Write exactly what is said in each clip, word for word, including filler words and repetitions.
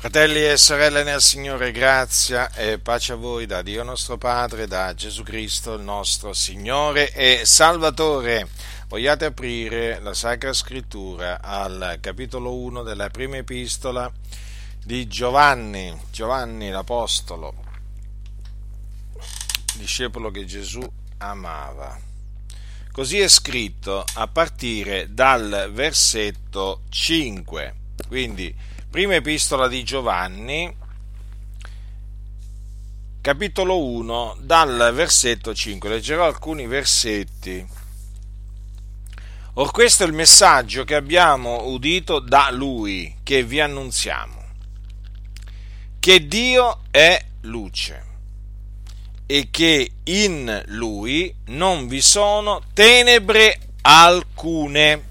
Fratelli e sorelle nel Signore, grazia e pace a voi da Dio nostro Padre, da Gesù Cristo, il nostro Signore e Salvatore. Vogliate aprire la Sacra Scrittura al capitolo uno della prima epistola di Giovanni, Giovanni l'Apostolo, discepolo che Gesù amava. Così è scritto a partire dal versetto cinque, quindi prima epistola di Giovanni, capitolo uno, dal versetto cinque. Leggerò alcuni versetti. Or questo è il messaggio che abbiamo udito da Lui, che vi annunziamo, che Dio è luce e che in Lui non vi sono tenebre alcune.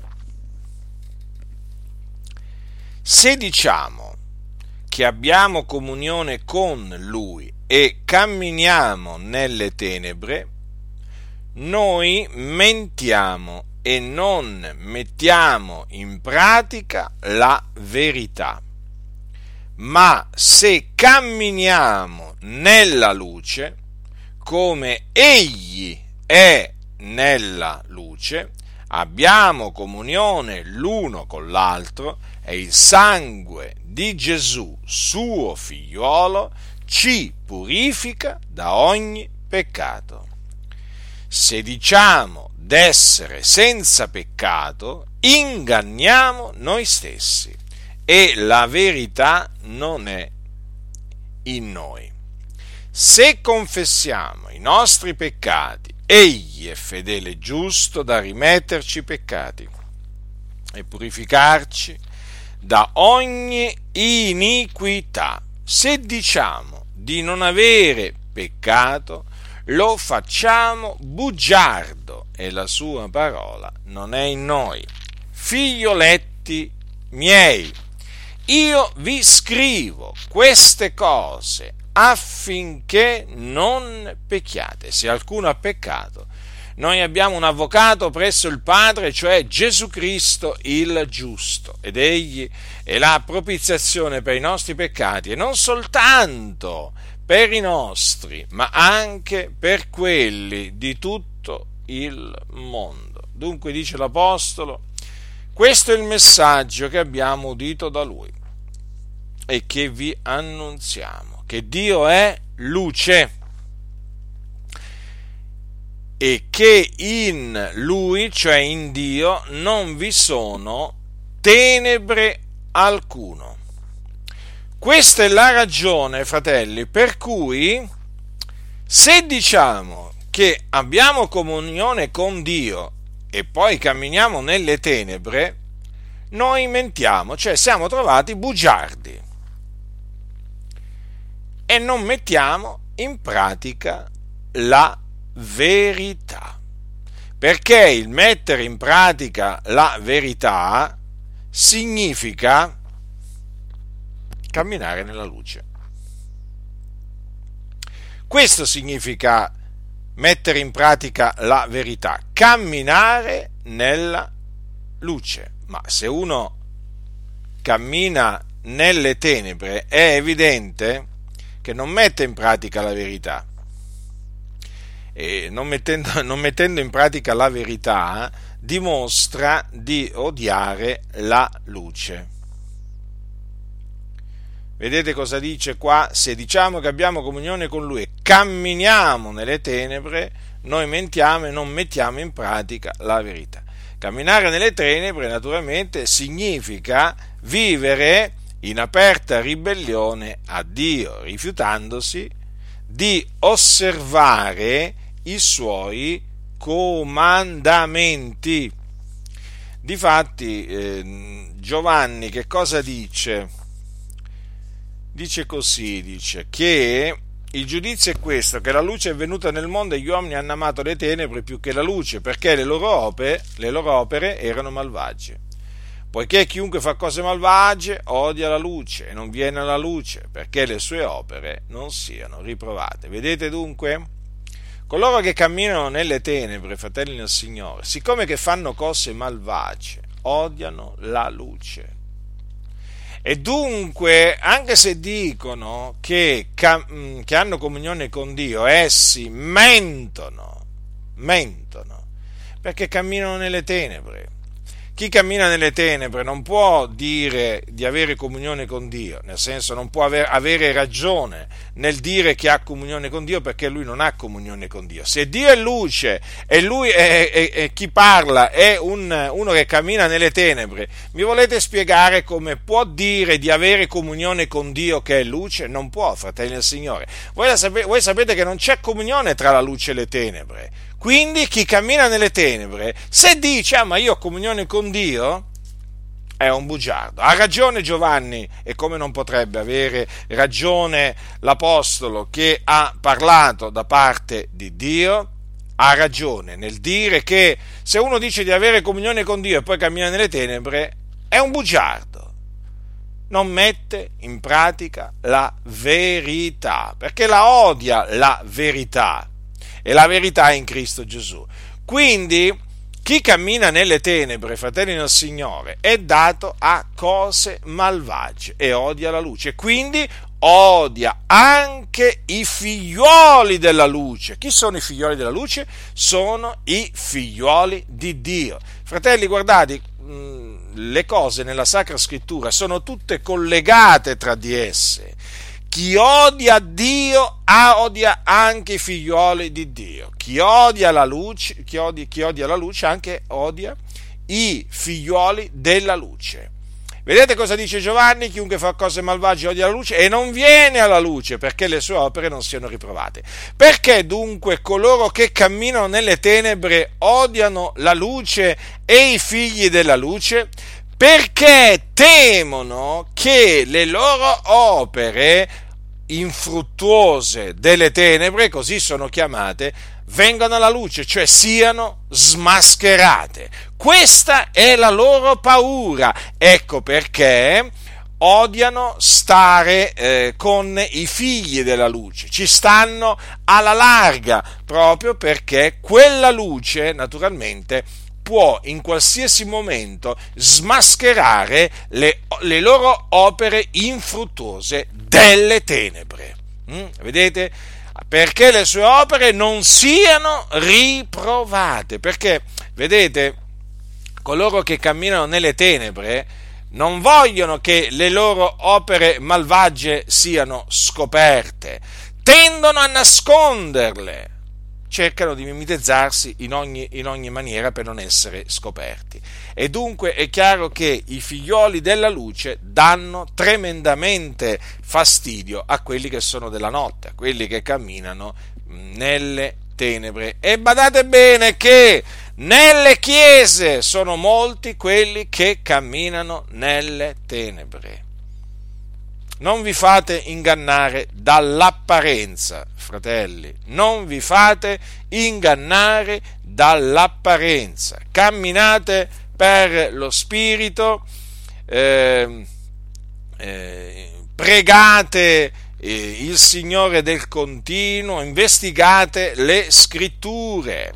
Se diciamo che abbiamo comunione con Lui e camminiamo nelle tenebre, noi mentiamo e non mettiamo in pratica la verità. Ma se camminiamo nella luce, come Egli è nella luce, abbiamo comunione l'uno con l'altro e il sangue di Gesù, suo figliuolo, ci purifica da ogni peccato. Se diciamo d'essere senza peccato, inganniamo noi stessi e la verità non è in noi. Se confessiamo i nostri peccati, Egli è fedele e giusto da rimetterci i peccati e purificarci da ogni iniquità. Se diciamo di non avere peccato, lo facciamo bugiardo e la sua parola non è in noi. Figlioletti miei, io vi scrivo queste cose affinché non pecchiate. Se alcuno ha peccato, noi abbiamo un avvocato presso il Padre, cioè Gesù Cristo il giusto, ed egli è la propiziazione per i nostri peccati, e non soltanto per i nostri, ma anche per quelli di tutto il mondo. Dunque, dice l'Apostolo, questo è il messaggio che abbiamo udito da Lui e che vi annunziamo, che Dio è luce e che in Lui, cioè in Dio, non vi sono tenebre alcuno. Questa è la ragione, fratelli, per cui se diciamo che abbiamo comunione con Dio e poi camminiamo nelle tenebre, noi mentiamo, cioè siamo trovati bugiardi e non mettiamo in pratica la verità, perché il mettere in pratica la verità significa camminare nella luce. Questo significa mettere in pratica la verità, camminare nella luce. Ma se uno cammina nelle tenebre, è evidente che non mette in pratica la verità. E non mettendo, non mettendo in pratica la verità, dimostra di odiare la luce. Vedete cosa dice qua? Se diciamo che abbiamo comunione con Lui e camminiamo nelle tenebre, noi mentiamo e non mettiamo in pratica la verità. Camminare nelle tenebre, naturalmente, significa vivere in aperta ribellione a Dio, rifiutandosi di osservare i Suoi comandamenti. Difatti, eh, Giovanni che cosa dice? Dice così, dice che il giudizio è questo, che la luce è venuta nel mondo e gli uomini hanno amato le tenebre più che la luce, perché le loro opere, le loro opere erano malvagie. Poiché chiunque fa cose malvagie odia la luce e non viene alla luce, perché le sue opere non siano riprovate. Vedete dunque? Coloro che camminano nelle tenebre, fratelli nel Signore, siccome che fanno cose malvagie, odiano la luce E dunque, anche se dicono che, che hanno comunione con Dio, essi mentono, mentono, perché camminano nelle tenebre. Chi cammina nelle tenebre non può dire di avere comunione con Dio, nel senso non può aver, avere ragione nel dire che ha comunione con Dio, perché lui non ha comunione con Dio. Se Dio è luce e lui è, è, è chi parla è un, uno che cammina nelle tenebre, mi volete spiegare come può dire di avere comunione con Dio che è luce? Non può, fratelli del Signore. Voi, sapete, voi sapete che non c'è comunione tra la luce e le tenebre. Quindi chi cammina nelle tenebre, se dice, ah, ma io ho comunione con Dio, è un bugiardo. Ha ragione Giovanni, e come non potrebbe avere ragione l'apostolo che ha parlato da parte di Dio, ha ragione nel dire che se uno dice di avere comunione con Dio e poi cammina nelle tenebre, è un bugiardo. Non mette in pratica la verità, perché la odia la verità. E la verità è in Cristo Gesù. Quindi chi cammina nelle tenebre, fratelli del Signore, è dato a cose malvagie e odia la luce, quindi odia anche i figlioli della luce. Chi sono i figlioli della luce? Sono i figlioli di Dio. Fratelli, guardate, le cose nella Sacra Scrittura sono tutte collegate tra di esse. Chi odia Dio odia anche i figlioli di Dio. Chi odia la luce, chi odia, chi odia la luce anche odia i figlioli della luce. Vedete cosa dice Giovanni? Chiunque fa cose malvagie odia la luce e non viene alla luce, perché le sue opere non siano riprovate. Perché dunque coloro che camminano nelle tenebre odiano la luce e i figli della luce? Perché temono che le loro opere infruttuose delle tenebre, così sono chiamate, vengano alla luce, cioè siano smascherate. Questa è la loro paura. Ecco perché odiano stare eh, con i figli della luce, ci stanno alla larga, proprio perché quella luce, naturalmente, può in qualsiasi momento smascherare le, le loro opere infruttuose delle tenebre. Mm? Vedete? Perché le sue opere non siano riprovate. Perché, vedete, coloro che camminano nelle tenebre non vogliono che le loro opere malvagie siano scoperte, tendono a nasconderle, cercano di mimetizzarsi in ogni, in ogni maniera per non essere scoperti. E dunque è chiaro che i figlioli della luce danno tremendamente fastidio a quelli che sono della notte, a quelli che camminano nelle tenebre. E badate bene che nelle chiese sono molti quelli che camminano nelle tenebre. Non vi fate ingannare dall'apparenza, fratelli, non vi fate ingannare dall'apparenza. Camminate per lo Spirito, eh, eh, pregate eh, il Signore del continuo, investigate le Scritture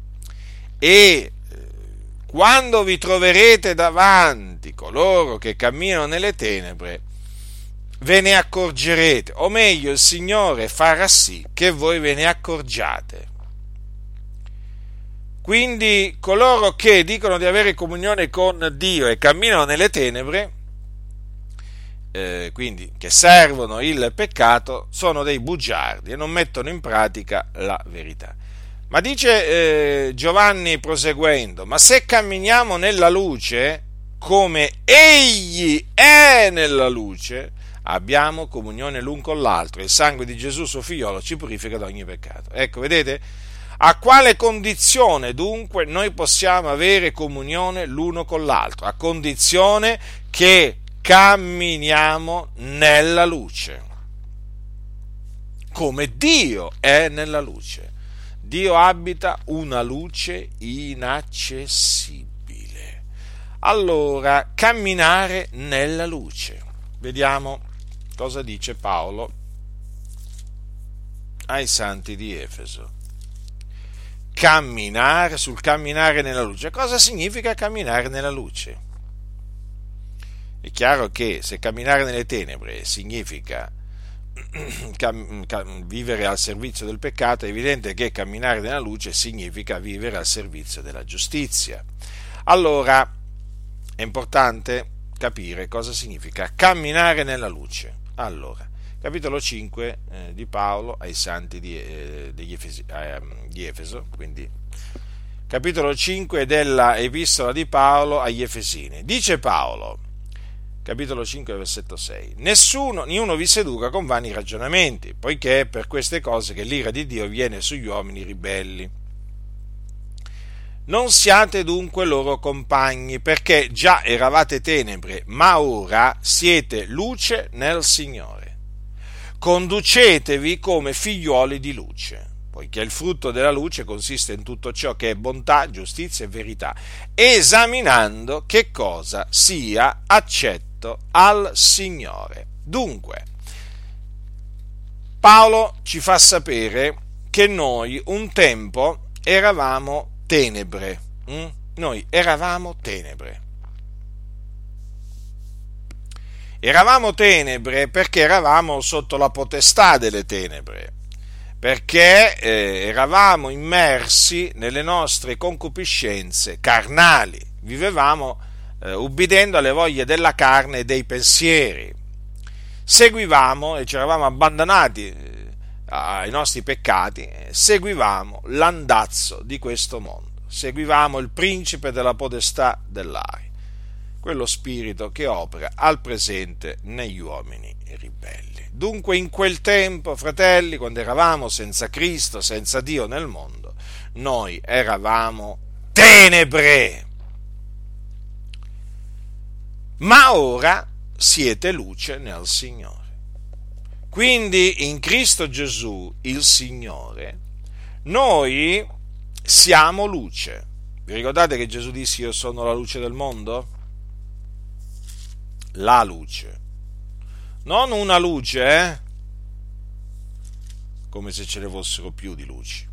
e eh, quando vi troverete davanti coloro che camminano nelle tenebre, ve ne accorgerete, o meglio il Signore farà sì che voi ve ne accorgiate. Quindi coloro che dicono di avere comunione con Dio e camminano nelle tenebre, eh, quindi che servono il peccato, sono dei bugiardi e non mettono in pratica la verità. Ma dice eh, Giovanni proseguendo, ma se camminiamo nella luce come Egli è nella luce, abbiamo comunione l'un con l'altro, e il sangue di Gesù suo figliolo ci purifica da ogni peccato. Ecco, vedete? A quale condizione dunque noi possiamo avere comunione l'uno con l'altro? A condizione che camminiamo nella luce, come Dio è nella luce. Dio abita una luce inaccessibile. Allora, camminare nella luce. Vediamo cosa dice Paolo ai santi di Efeso. Camminare, sul camminare nella luce. Cosa significa camminare nella luce? È chiaro che se camminare nelle tenebre significa cam, cam, vivere al servizio del peccato, è evidente che camminare nella luce significa vivere al servizio della giustizia. Allora è importante capire cosa significa camminare nella luce. Allora, capitolo cinque eh, di Paolo ai santi di, eh, degli Efesi, eh, di Efeso, quindi capitolo cinque della epistola di Paolo agli Efesini. Dice Paolo, capitolo cinque, versetto sei: Nessuno, niuno vi seduca con vani ragionamenti, poiché è per queste cose che l'ira di Dio viene sugli uomini ribelli. Non siate dunque loro compagni, perché già eravate tenebre, ma ora siete luce nel Signore. Conducetevi come figliuoli di luce, poiché il frutto della luce consiste in tutto ciò che è bontà, giustizia e verità, esaminando che cosa sia accetto al Signore. Dunque, Paolo ci fa sapere che noi un tempo eravamo tenebre, hm? noi eravamo tenebre. Eravamo tenebre perché eravamo sotto la potestà delle tenebre, perché eh, eravamo immersi nelle nostre concupiscenze carnali, vivevamo eh, ubbidendo alle voglie della carne e dei pensieri, seguivamo e ci eravamo abbandonati eh, ai nostri peccati, eh, seguivamo l'andazzo di questo mondo, seguivamo il principe della potestà dell'aria, quello spirito che opera al presente negli uomini ribelli. Dunque in quel tempo, fratelli, quando eravamo senza Cristo, senza Dio nel mondo, noi eravamo tenebre. Ma ora siete luce nel Signore. Quindi in Cristo Gesù, il Signore, noi siamo luce. Vi ricordate che Gesù disse: io sono la luce del mondo? La luce. Non una luce, eh? Come se ce ne fossero più di luci.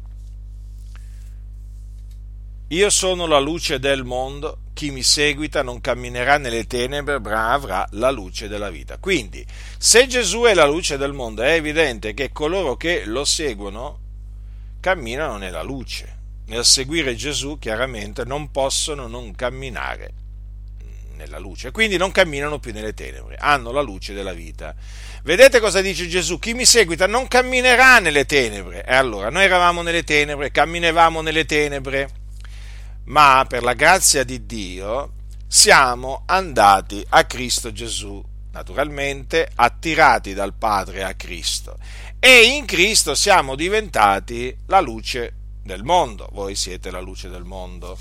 Io sono la luce del mondo, chi mi seguita non camminerà nelle tenebre, ma avrà la luce della vita. Quindi, se Gesù è la luce del mondo, è evidente che coloro che lo seguono camminano nella luce. Nel seguire Gesù, chiaramente, non possono non camminare nella luce, quindi non camminano più nelle tenebre, hanno la luce della vita. Vedete cosa dice Gesù? Chi mi seguita non camminerà nelle tenebre. E allora, noi eravamo nelle tenebre, camminavamo nelle tenebre, ma per la grazia di Dio siamo andati a Cristo Gesù, naturalmente attirati dal Padre a Cristo, e in Cristo siamo diventati la luce del mondo. Voi siete la luce del mondo,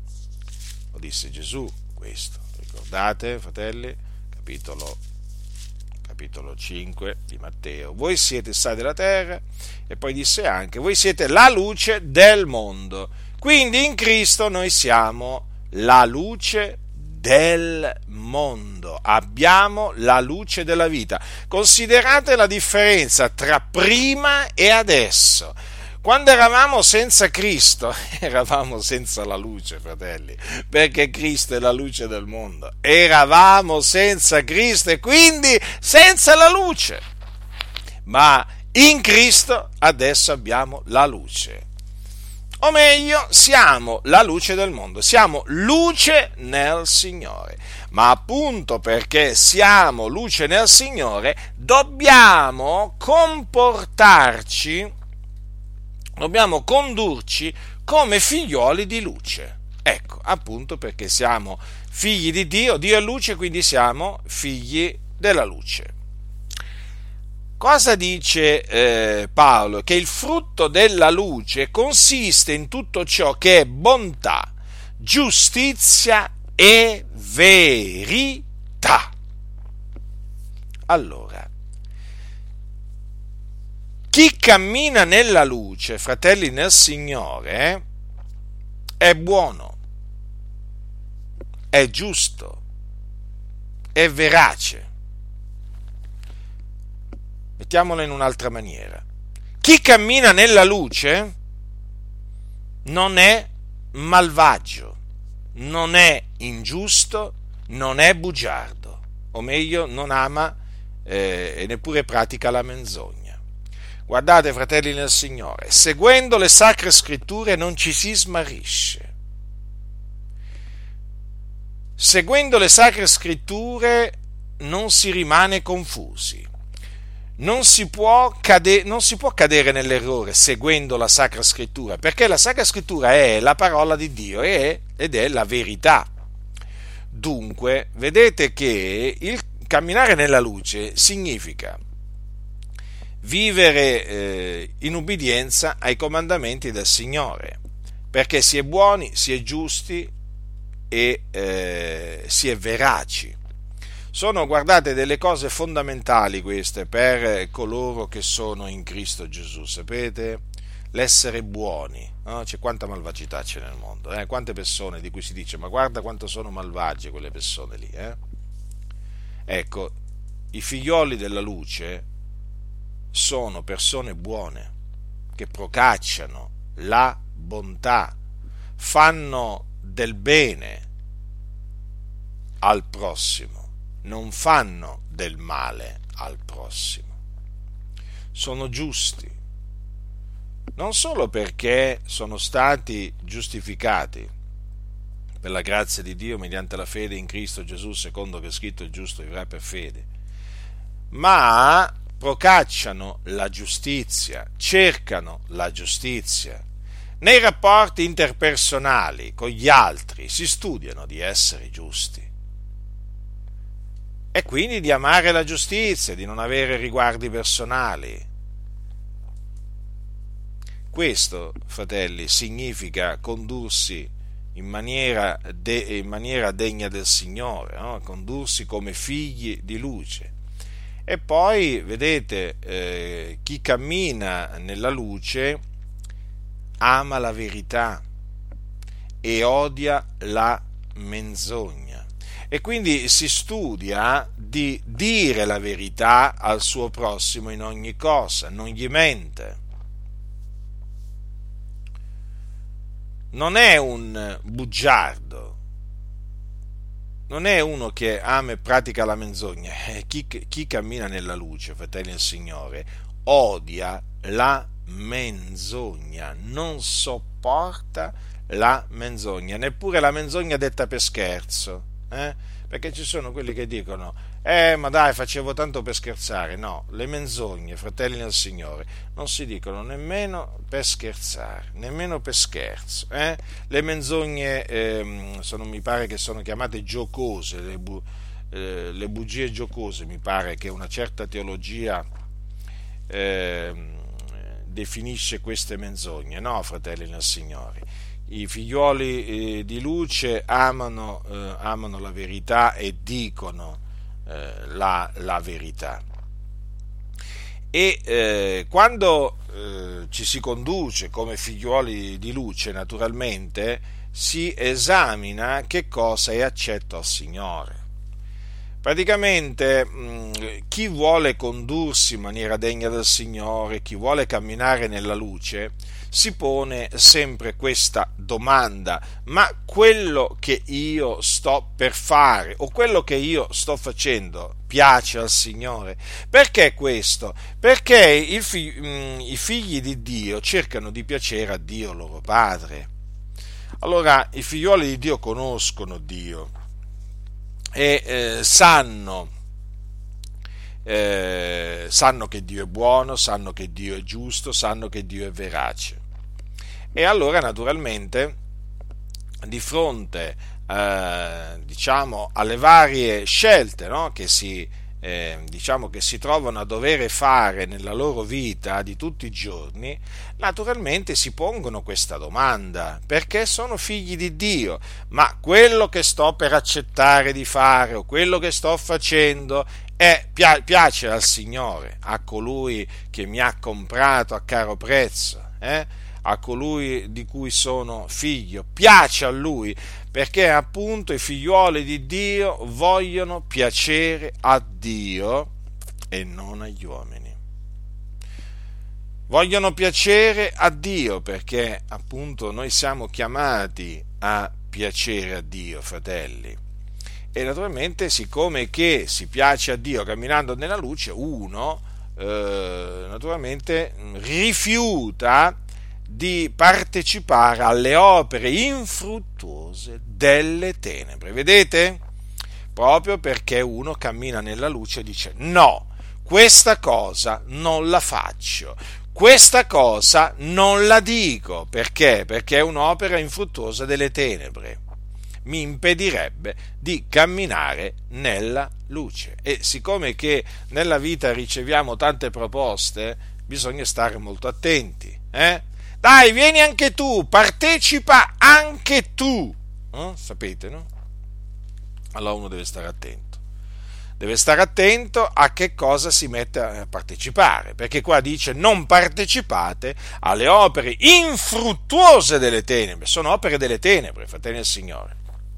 lo disse Gesù questo. Ricordate, fratelli, capitolo, capitolo cinque di Matteo. Voi siete il sale della terra, e poi disse anche: voi siete la luce del mondo. Quindi in Cristo noi siamo la luce del mondo, abbiamo la luce della vita. Considerate la differenza tra prima e adesso. Quando eravamo senza Cristo, eravamo senza la luce, fratelli, perché Cristo è la luce del mondo. Eravamo senza Cristo e quindi senza la luce. Ma in Cristo adesso abbiamo la luce. O meglio, siamo la luce del mondo, siamo luce nel Signore. Ma appunto perché siamo luce nel Signore, dobbiamo comportarci, dobbiamo condurci come figlioli di luce. Ecco, appunto perché siamo figli di Dio, Dio è luce, quindi siamo figli della luce. Cosa dice eh, Paolo? Che il frutto della luce consiste in tutto ciò che è bontà, giustizia e verità. Allora, chi cammina nella luce, fratelli nel Signore, è buono, è giusto, è verace. Mettiamola in un'altra maniera. Chi cammina nella luce non è malvagio, non è ingiusto, non è bugiardo. o meglio, non ama eh, e neppure pratica la menzogna. Guardate, fratelli nel Signore, seguendo le sacre scritture non ci si smarrisce. Seguendo le sacre scritture non si rimane confusi. Non si può cade- non si può cadere nell'errore seguendo la Sacra Scrittura, perché la Sacra Scrittura è la parola di Dio e è, ed è la verità. Dunque, vedete che il camminare nella luce significa vivere eh, in ubbidienza ai comandamenti del Signore, perché si è buoni, si è giusti e eh, si è veraci. Sono, guardate, delle cose fondamentali queste per coloro che sono in Cristo Gesù, sapete? L'essere buoni, no? C'è quanta malvagità c'è nel mondo, eh? Quante persone di cui si dice, ma guarda quanto sono malvagie quelle persone lì, eh? Ecco, i figlioli della luce sono persone buone, che procacciano la bontà, fanno del bene al prossimo, non fanno del male al prossimo, sono giusti, non solo perché sono stati giustificati per la grazia di Dio mediante la fede in Cristo Gesù, secondo che è scritto il giusto vivrà per fede, ma procacciano la giustizia, cercano la giustizia. Nei rapporti interpersonali con gli altri si studiano di essere giusti e quindi di amare la giustizia, di non avere riguardi personali. Questo, fratelli, significa condursi in maniera, de, in maniera degna del Signore, no? Condursi come figli di luce. E poi, vedete, eh, chi cammina nella luce ama la verità e odia la menzogna. E quindi si studia di dire la verità al suo prossimo in ogni cosa, non gli mente. Non è un bugiardo, non è uno che ama e pratica la menzogna. Chi, chi cammina nella luce, fratelli del Signore, odia la menzogna, non sopporta la menzogna, neppure la menzogna detta per scherzo. Eh? Perché ci sono quelli che dicono eh ma dai, facevo tanto per scherzare. No, le menzogne, fratelli nel Signore, non si dicono nemmeno per scherzare, nemmeno per scherzo. Eh? Le menzogne ehm, sono, mi pare che sono chiamate giocose, le, bu- eh, le bugie giocose, mi pare che una certa teologia eh, definisce queste menzogne. No, fratelli nel Signore, i figlioli eh, di luce amano, eh, amano la verità e dicono eh, la, la verità. E eh, quando eh, ci si conduce come figlioli di luce, naturalmente si esamina che cosa è accetto al Signore. Praticamente mh, chi vuole condursi in maniera degna del Signore, chi vuole camminare nella luce, si pone sempre questa domanda: ma quello che io sto per fare o quello che io sto facendo piace al Signore? Perché questo? Perché il fi- mh, i figli di Dio cercano di piacere a Dio loro Padre. Allora, i figlioli di Dio conoscono Dio e eh, sanno Eh, sanno che Dio è buono, sanno che Dio è giusto, sanno che Dio è verace. E allora, naturalmente, di fronte eh, diciamo alle varie scelte, no, che si eh, diciamo che si trovano a dover fare nella loro vita di tutti i giorni, naturalmente si pongono questa domanda: perché sono figli di Dio, ma quello che sto per accettare di fare o quello che sto facendo è, piace al Signore, a colui che mi ha comprato a caro prezzo, eh? a colui di cui sono figlio, piace a Lui, perché appunto i figliuoli di Dio vogliono piacere a Dio e non agli uomini. Vogliono piacere a Dio perché appunto noi siamo chiamati a piacere a Dio, fratelli. E naturalmente, siccome che si piace a Dio camminando nella luce, uno eh, naturalmente rifiuta di partecipare alle opere infruttuose delle tenebre. Vedete? Proprio perché uno cammina nella luce e dice: no, questa cosa non la faccio, questa cosa non la dico. Perché? Perché è un'opera infruttuosa delle tenebre, mi impedirebbe di camminare nella luce. E siccome che nella vita riceviamo tante proposte, bisogna stare molto attenti. Eh? Dai, vieni anche tu, partecipa anche tu. Eh? Sapete, no? Allora uno deve stare attento. Deve stare attento a che cosa si mette a partecipare, perché qua dice: non partecipate alle opere infruttuose delle tenebre. Sono opere delle tenebre, fratelli del Signore.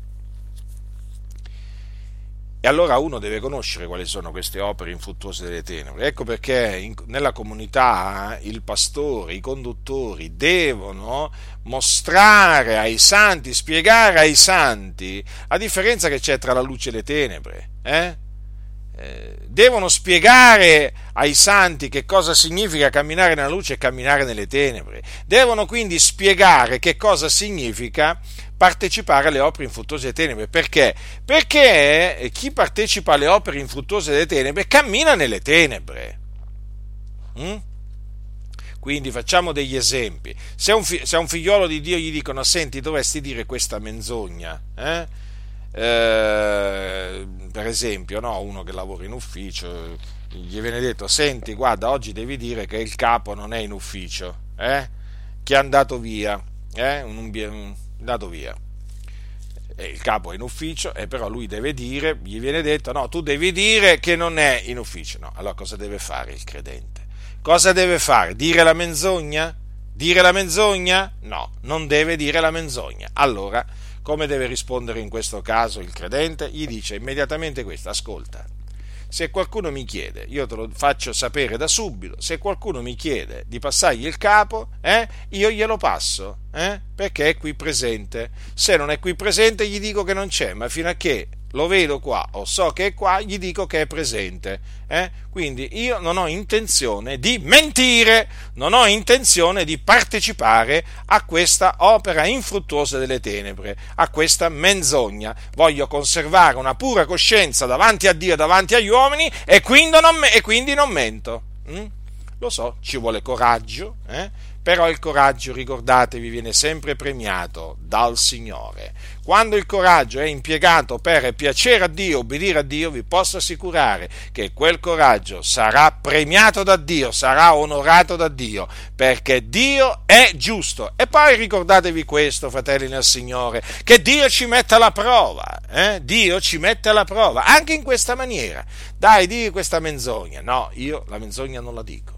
E allora uno deve conoscere quali sono queste opere infruttuose delle tenebre. Ecco perché in, nella comunità il pastore, i conduttori devono mostrare ai santi, spiegare ai santi la differenza che c'è tra la luce e le tenebre. Eh? Eh, devono spiegare ai santi che cosa significa camminare nella luce e camminare nelle tenebre. Devono quindi spiegare che cosa significa partecipare alle opere infruttuose delle tenebre. Perché? Perché chi partecipa alle opere infruttuose delle tenebre cammina nelle tenebre. Mm? Quindi facciamo degli esempi. Se a un, fi- se a un figliolo di Dio gli dicono: senti, dovresti dire questa menzogna, eh? Eh, per esempio, no, uno che lavora in ufficio, gli viene detto: senti, guarda, oggi devi dire che il capo non è in ufficio, eh? Che è andato via, eh? un, un, un dato via, e il capo è in ufficio, e però lui deve dire, gli viene detto: no, tu devi dire che non è in ufficio. No, allora cosa deve fare il credente? Cosa deve fare? Dire la menzogna? Dire la menzogna? No, non deve dire la menzogna. Allora, come deve rispondere in questo caso il credente? Gli dice immediatamente questo: ascolta, se qualcuno mi chiede, io te lo faccio sapere da subito, se qualcuno mi chiede di passargli il capo, eh, io glielo passo, eh, perché è qui presente. Se non è qui presente gli dico che non c'è, ma fino a che lo vedo qua o so che è qua, gli dico che è presente. Eh? Quindi io non ho intenzione di mentire, non ho intenzione di partecipare a questa opera infruttuosa delle tenebre, a questa menzogna. Voglio conservare una pura coscienza davanti a Dio e davanti agli uomini, e quindi non, e quindi non mento. Mm? Lo so, ci vuole coraggio, eh? Però il coraggio, ricordatevi, viene sempre premiato dal Signore. Quando il coraggio è impiegato per piacere a Dio, obbedire a Dio, vi posso assicurare che quel coraggio sarà premiato da Dio, sarà onorato da Dio, perché Dio è giusto. E poi ricordatevi questo, fratelli nel Signore, che Dio ci mette alla prova, eh? Dio ci mette alla prova, anche in questa maniera. Dai, di questa menzogna. No, io la menzogna non la dico.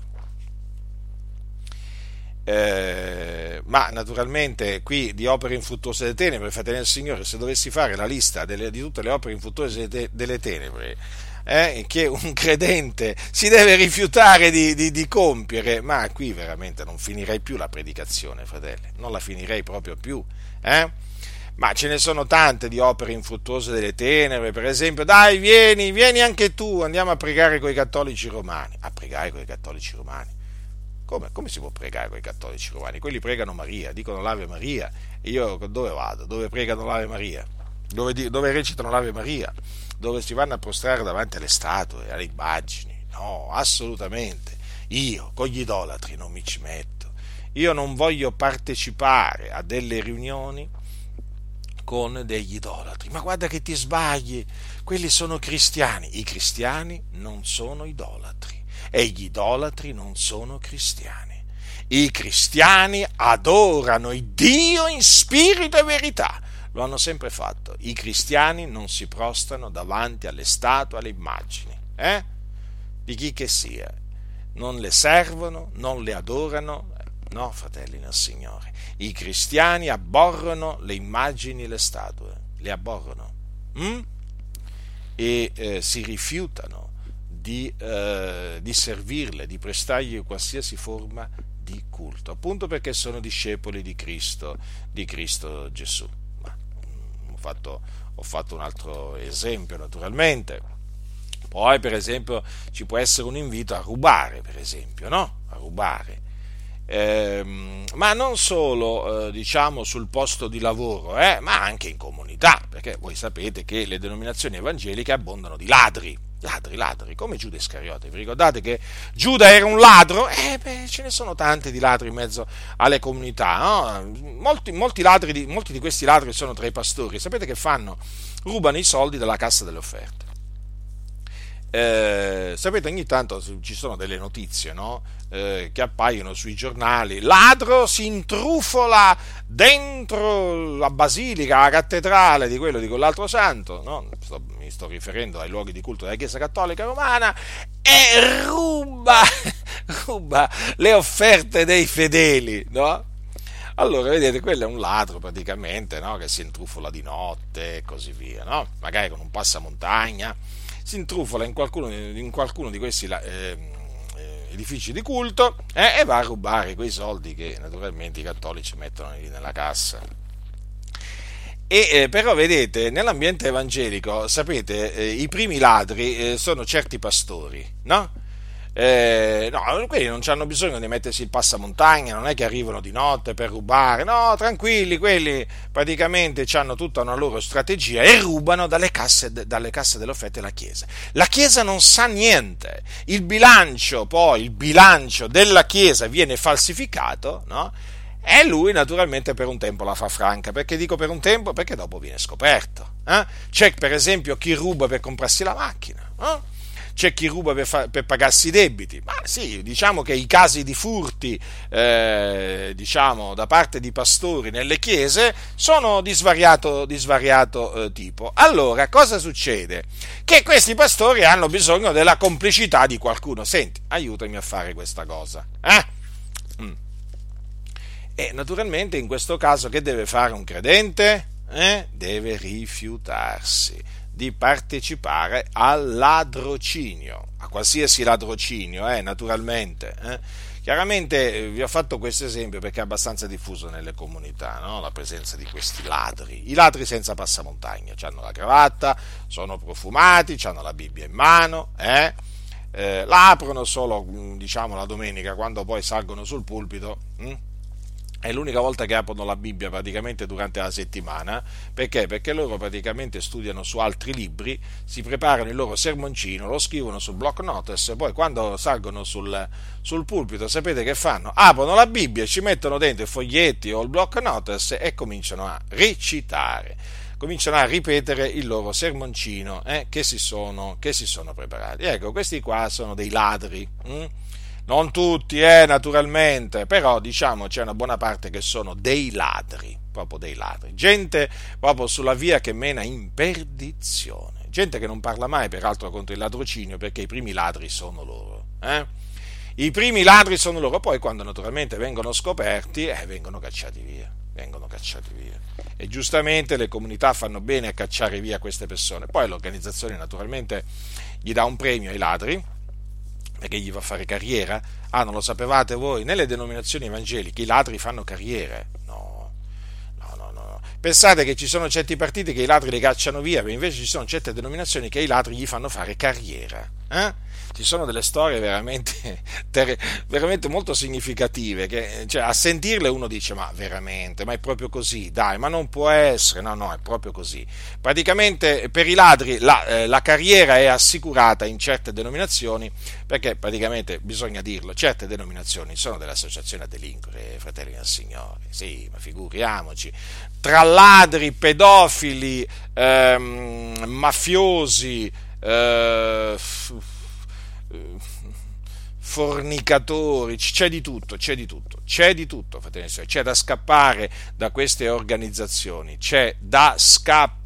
Eh, ma naturalmente qui di opere infruttuose delle tenebre, fratelli del Signore, se dovessi fare la lista delle, di tutte le opere infruttuose delle, delle tenebre eh, che un credente si deve rifiutare di, di, di compiere, ma qui veramente non finirei più la predicazione, fratelli, non la finirei proprio più, eh? Ma ce ne sono tante di opere infruttuose delle tenebre. Per esempio, dai, vieni, vieni anche tu, andiamo a pregare con i cattolici romani. A pregare con i cattolici romani? Come, come si può pregare con i cattolici romani? Quelli pregano Maria, dicono l'Ave Maria. E io dove vado? Dove pregano l'Ave Maria? Dove, dove recitano l'Ave Maria? Dove si vanno a prostrare davanti alle statue, alle immagini? No, assolutamente. Io con gli idolatri non mi ci metto. Io non voglio partecipare a delle riunioni con degli idolatri. Ma guarda che ti sbagli, quelli sono cristiani. I cristiani non sono idolatri. E gli idolatri non sono cristiani. I cristiani adorano il Dio in spirito e verità. Lo hanno sempre fatto. I cristiani non si prostrano davanti alle statue, alle immagini, eh? Di chi che sia. Non le servono, non le adorano. No, fratelli nel Signore. I cristiani abborrono le immagini e le statue. Le abborrono. Mm? E eh, si rifiutano Di, eh, di servirle, di prestargli qualsiasi forma di culto, appunto perché sono discepoli di Cristo, di Cristo Gesù. Ma fatto, ho fatto un altro esempio naturalmente. Poi per esempio ci può essere un invito a rubare, per esempio, no? A rubare. Eh, ma non solo eh, diciamo sul posto di lavoro, eh, ma anche in comunità, perché voi sapete che le denominazioni evangeliche abbondano di ladri, ladri, ladri, come Giuda Iscariote. Vi ricordate che Giuda era un ladro? Eh beh, ce ne sono tanti di ladri in mezzo alle comunità, no? Molti, molti, ladri di, molti di questi ladri sono tra i pastori. Sapete che fanno? Rubano i soldi dalla cassa delle offerte. Eh, sapete, ogni tanto ci sono delle notizie, no? Eh, che appaiono sui giornali. Ladro si intrufola dentro la basilica, la cattedrale di quello di quell'altro santo, no? Sto, mi sto riferendo ai luoghi di culto della Chiesa Cattolica Romana, e ruba, ruba le offerte dei fedeli, no? Allora, vedete, quello è un ladro praticamente, no? Che si intrufola di notte e così via, no? Magari con un passamontagna si intrufola in qualcuno, in qualcuno di questi eh, edifici di culto eh, e va a rubare quei soldi che naturalmente i cattolici mettono lì nella cassa. E eh, però vedete, nell'ambiente evangelico, sapete, eh, i primi ladri eh, sono certi pastori, no? Eh, no, quelli non hanno bisogno di mettersi il passamontagna, non è che arrivano di notte per rubare, no, tranquilli, quelli praticamente hanno tutta una loro strategia e rubano dalle casse, dalle casse delle offerte della Chiesa. La Chiesa non sa niente, il bilancio poi, il bilancio della Chiesa viene falsificato, no? E lui naturalmente per un tempo la fa franca. Perché dico per un tempo? Perché dopo viene scoperto. Eh? C'è per esempio chi ruba per comprarsi la macchina, eh? C'è chi ruba per, fa, per pagarsi i debiti, ma sì, diciamo che i casi di furti eh, diciamo da parte di pastori nelle chiese sono di svariato, di svariato eh, tipo. Allora, cosa succede? Che questi pastori hanno bisogno della complicità di qualcuno. Senti, aiutami a fare questa cosa, eh? Mm. E naturalmente in questo caso che deve fare un credente? Eh? Deve rifiutarsi di partecipare al ladrocinio, a qualsiasi ladrocinio, eh, naturalmente. Eh. Chiaramente eh, vi ho fatto questo esempio perché è abbastanza diffuso nelle comunità, no? La presenza di questi ladri. I ladri senza passamontagna, hanno la cravatta, sono profumati, hanno la Bibbia in mano, eh? Eh, la aprono solo, diciamo, la domenica, quando poi salgono sul pulpito. Hm? È l'unica volta che aprono la Bibbia praticamente durante la settimana. Perché? Perché loro praticamente studiano su altri libri, si preparano il loro sermoncino, lo scrivono sul block notes e poi quando salgono sul, sul pulpito, sapete che fanno? Aprono la Bibbia, ci mettono dentro i foglietti o il block notes e cominciano a recitare, cominciano a ripetere il loro sermoncino eh, che, si sono, che si sono preparati. Ecco, questi qua sono dei ladri. Hm? Non tutti, eh, naturalmente, però diciamo c'è una buona parte che sono dei ladri, proprio dei ladri, gente proprio sulla via che mena in perdizione, gente che non parla mai peraltro contro il ladrocinio perché i primi ladri sono loro, eh? I primi ladri sono loro, poi quando naturalmente vengono scoperti, eh, vengono cacciati via, vengono cacciati via. E giustamente le comunità fanno bene a cacciare via queste persone, poi l'organizzazione naturalmente gli dà un premio ai ladri, perché gli va a fare carriera? Ah, non lo sapevate voi? Nelle denominazioni evangeliche i ladri fanno carriere? No, no, no, no. Pensate che ci sono certi partiti che i ladri li cacciano via, invece ci sono certe denominazioni che i ladri gli fanno fare carriera. Eh? Ci sono delle storie veramente, ter- veramente molto significative, che cioè, a sentirle uno dice, ma veramente, ma è proprio così? Dai, ma non può essere, no, no, è proprio così. Praticamente per i ladri la, eh, la carriera è assicurata in certe denominazioni, perché praticamente, bisogna dirlo, certe denominazioni sono delle associazioni a delinquere, fratelli del Signore, sì, ma figuriamoci, tra ladri, pedofili, ehm, mafiosi, eh, fornicatori, c'è di tutto, c'è di tutto, c'è di tutto, fratelli, c'è da scappare da queste organizzazioni, c'è da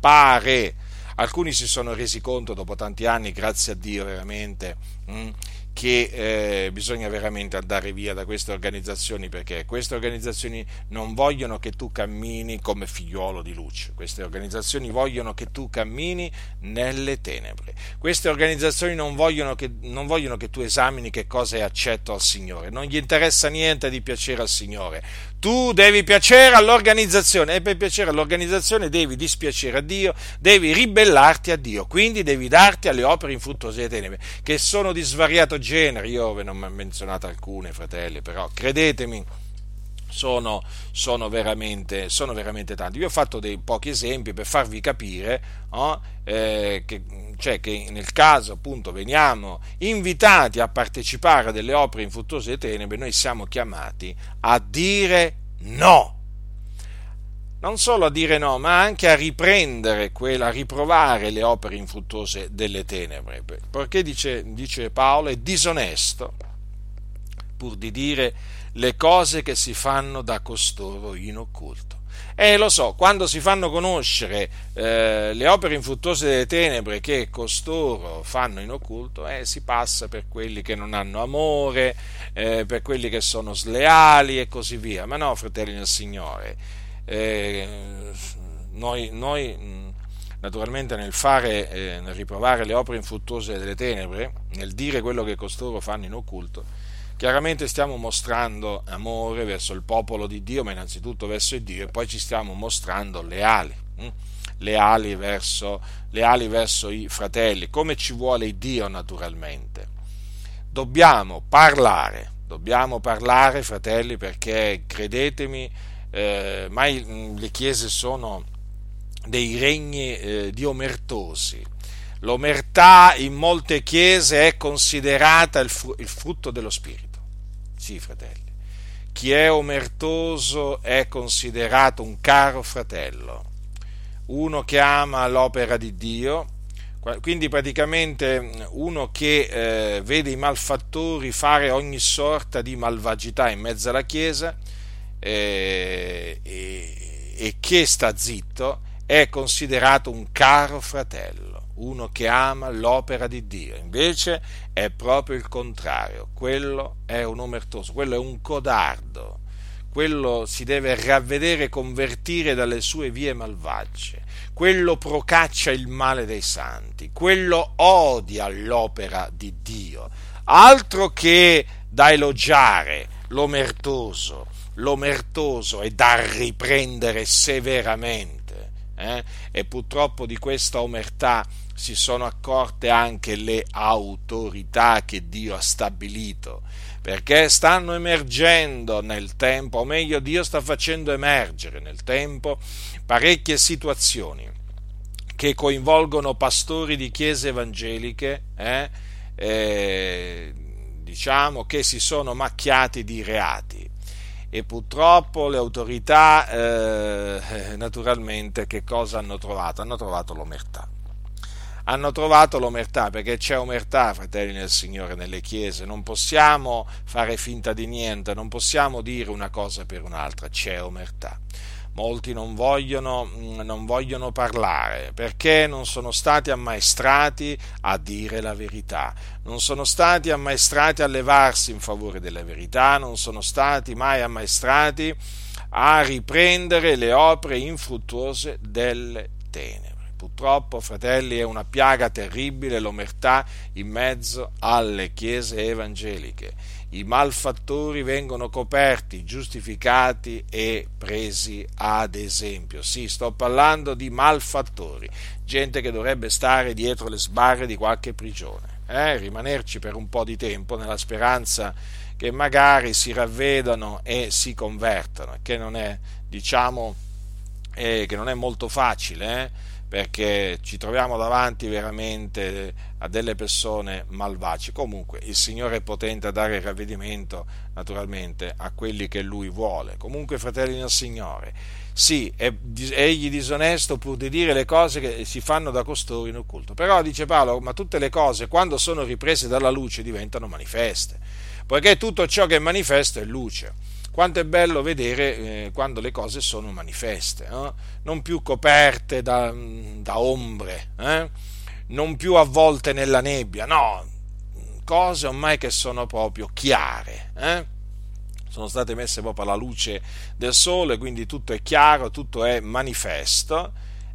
scappare. Alcuni si sono resi conto dopo tanti anni, grazie a Dio veramente, mh, che eh, bisogna veramente andare via da queste organizzazioni, perché queste organizzazioni non vogliono che tu cammini come figliuolo di luce, queste organizzazioni vogliono che tu cammini nelle tenebre, queste organizzazioni non vogliono che, non vogliono che tu esamini che cosa è accetto al Signore, non gli interessa niente di piacere al Signore, tu devi piacere all'organizzazione e per piacere all'organizzazione devi dispiacere a Dio, devi ribellarti a Dio, quindi devi darti alle opere infruttuose delle tenebre, che sono di svariato genere. Io ve ne ho menzionate alcune, fratelli, però credetemi, sono, sono, veramente, sono veramente tanti. Vi ho fatto dei pochi esempi per farvi capire oh, eh, che, cioè che nel caso appunto veniamo invitati a partecipare a delle opere infruttuose delle tenebre, noi siamo chiamati a dire no. Non solo a dire no, ma anche a riprendere quella, a riprovare le opere infruttuose delle tenebre, perché dice, dice Paolo, è disonesto pur di dire le cose che si fanno da costoro in occulto. E lo so, quando si fanno conoscere eh, le opere infruttuose delle tenebre che costoro fanno in occulto, eh, si passa per quelli che non hanno amore, eh, per quelli che sono sleali e così via. Ma no, fratelli del Signore, Eh, noi, noi naturalmente nel fare, eh, nel riprovare le opere infruttuose delle tenebre, nel dire quello che costoro fanno in occulto, chiaramente stiamo mostrando amore verso il popolo di Dio, ma innanzitutto verso il Dio, e poi ci stiamo mostrando leali, hm? leali, verso, leali verso i fratelli, come ci vuole Dio naturalmente. Dobbiamo parlare, dobbiamo parlare, fratelli, perché credetemi, Eh, mai le chiese sono dei regni eh, di omertosi. L'omertà in molte chiese è considerata il, fru- il frutto dello spirito. Sì, fratelli, chi è omertoso è considerato un caro fratello, uno che ama l'opera di Dio, quindi praticamente uno che eh, vede i malfattori fare ogni sorta di malvagità in mezzo alla chiesa, E, e, e che sta zitto, è considerato un caro fratello, uno che ama l'opera di Dio. Invece è proprio il contrario, quello è un omertoso, quello è un codardo, quello si deve ravvedere e convertire dalle sue vie malvagie, quello procaccia il male dei santi, quello odia l'opera di Dio, altro che da elogiare l'omertoso. L'omertoso è da riprendere severamente, eh? E purtroppo di questa omertà si sono accorte anche le autorità che Dio ha stabilito, perché stanno emergendo nel tempo, o meglio Dio sta facendo emergere nel tempo parecchie situazioni che coinvolgono pastori di chiese evangeliche, eh? Eh, diciamo che si sono macchiati di reati. E purtroppo le autorità eh, naturalmente che cosa hanno trovato? Hanno trovato l'omertà. Hanno trovato l'omertà, perché c'è omertà, fratelli nel Signore, nelle chiese. Non possiamo fare finta di niente, non possiamo dire una cosa per un'altra, c'è omertà. Molti non vogliono, non vogliono parlare perché non sono stati ammaestrati a dire la verità, non sono stati ammaestrati a levarsi in favore della verità, non sono stati mai ammaestrati a riprendere le opere infruttuose delle tenebre. Purtroppo, fratelli, è una piaga terribile l'omertà in mezzo alle chiese evangeliche. I malfattori vengono coperti, giustificati e presi ad esempio. Sì, sto parlando di malfattori, gente che dovrebbe stare dietro le sbarre di qualche prigione, eh? rimanerci per un po' di tempo nella speranza che magari si ravvedano e si convertano, che non è, diciamo, eh, che non è molto facile, eh? perché ci troviamo davanti veramente a delle persone malvagie. Comunque il Signore è potente a dare il ravvedimento naturalmente a quelli che Lui vuole. Comunque, fratelli nel Signore, sì, è egli disonesto pur di dire le cose che si fanno da costoro in occulto, però dice Paolo, ma tutte le cose quando sono riprese dalla luce diventano manifeste, poiché tutto ciò che è manifesto è luce. Quanto è bello vedere eh, quando le cose sono manifeste, eh? non più coperte da, da ombre, eh? non più avvolte nella nebbia, no, cose ormai che sono proprio chiare, eh? Sono state messe proprio alla luce del sole, quindi tutto è chiaro, tutto è manifesto,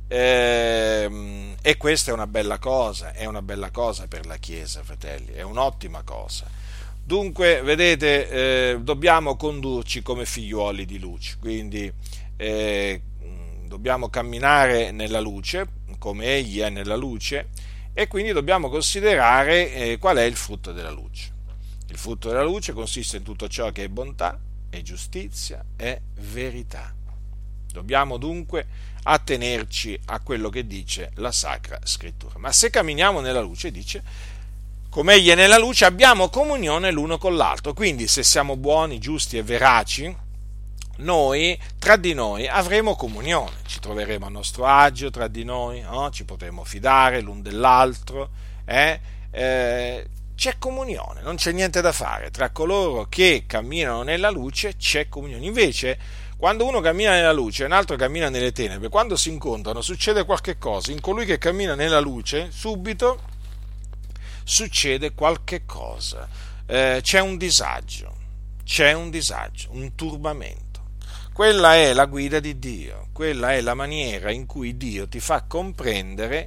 ehm, e questa è una bella cosa, è una bella cosa per la Chiesa, fratelli, è un'ottima cosa. Dunque, vedete, eh, dobbiamo condurci come figliuoli di luce, quindi eh, dobbiamo camminare nella luce, come Egli è nella luce, e quindi dobbiamo considerare eh, qual è il frutto della luce. Il frutto della luce consiste in tutto ciò che è bontà, è giustizia, è verità. Dobbiamo dunque attenerci a quello che dice la Sacra Scrittura. Ma se camminiamo nella luce, dice, come Egli è nella luce, abbiamo comunione l'uno con l'altro. Quindi se siamo buoni, giusti e veraci, noi, tra di noi, avremo comunione. Ci troveremo a nostro agio tra di noi, no? Ci potremo fidare l'un dell'altro, eh? Eh, c'è comunione, non c'è niente da fare. Tra coloro che camminano nella luce c'è comunione. Invece, quando uno cammina nella luce e un altro cammina nelle tenebre, quando si incontrano succede qualche cosa. In colui che cammina nella luce, subito succede qualche cosa. Eh, c'è un disagio, c'è un disagio, un turbamento. Quella è la guida di Dio, quella è la maniera in cui Dio ti fa comprendere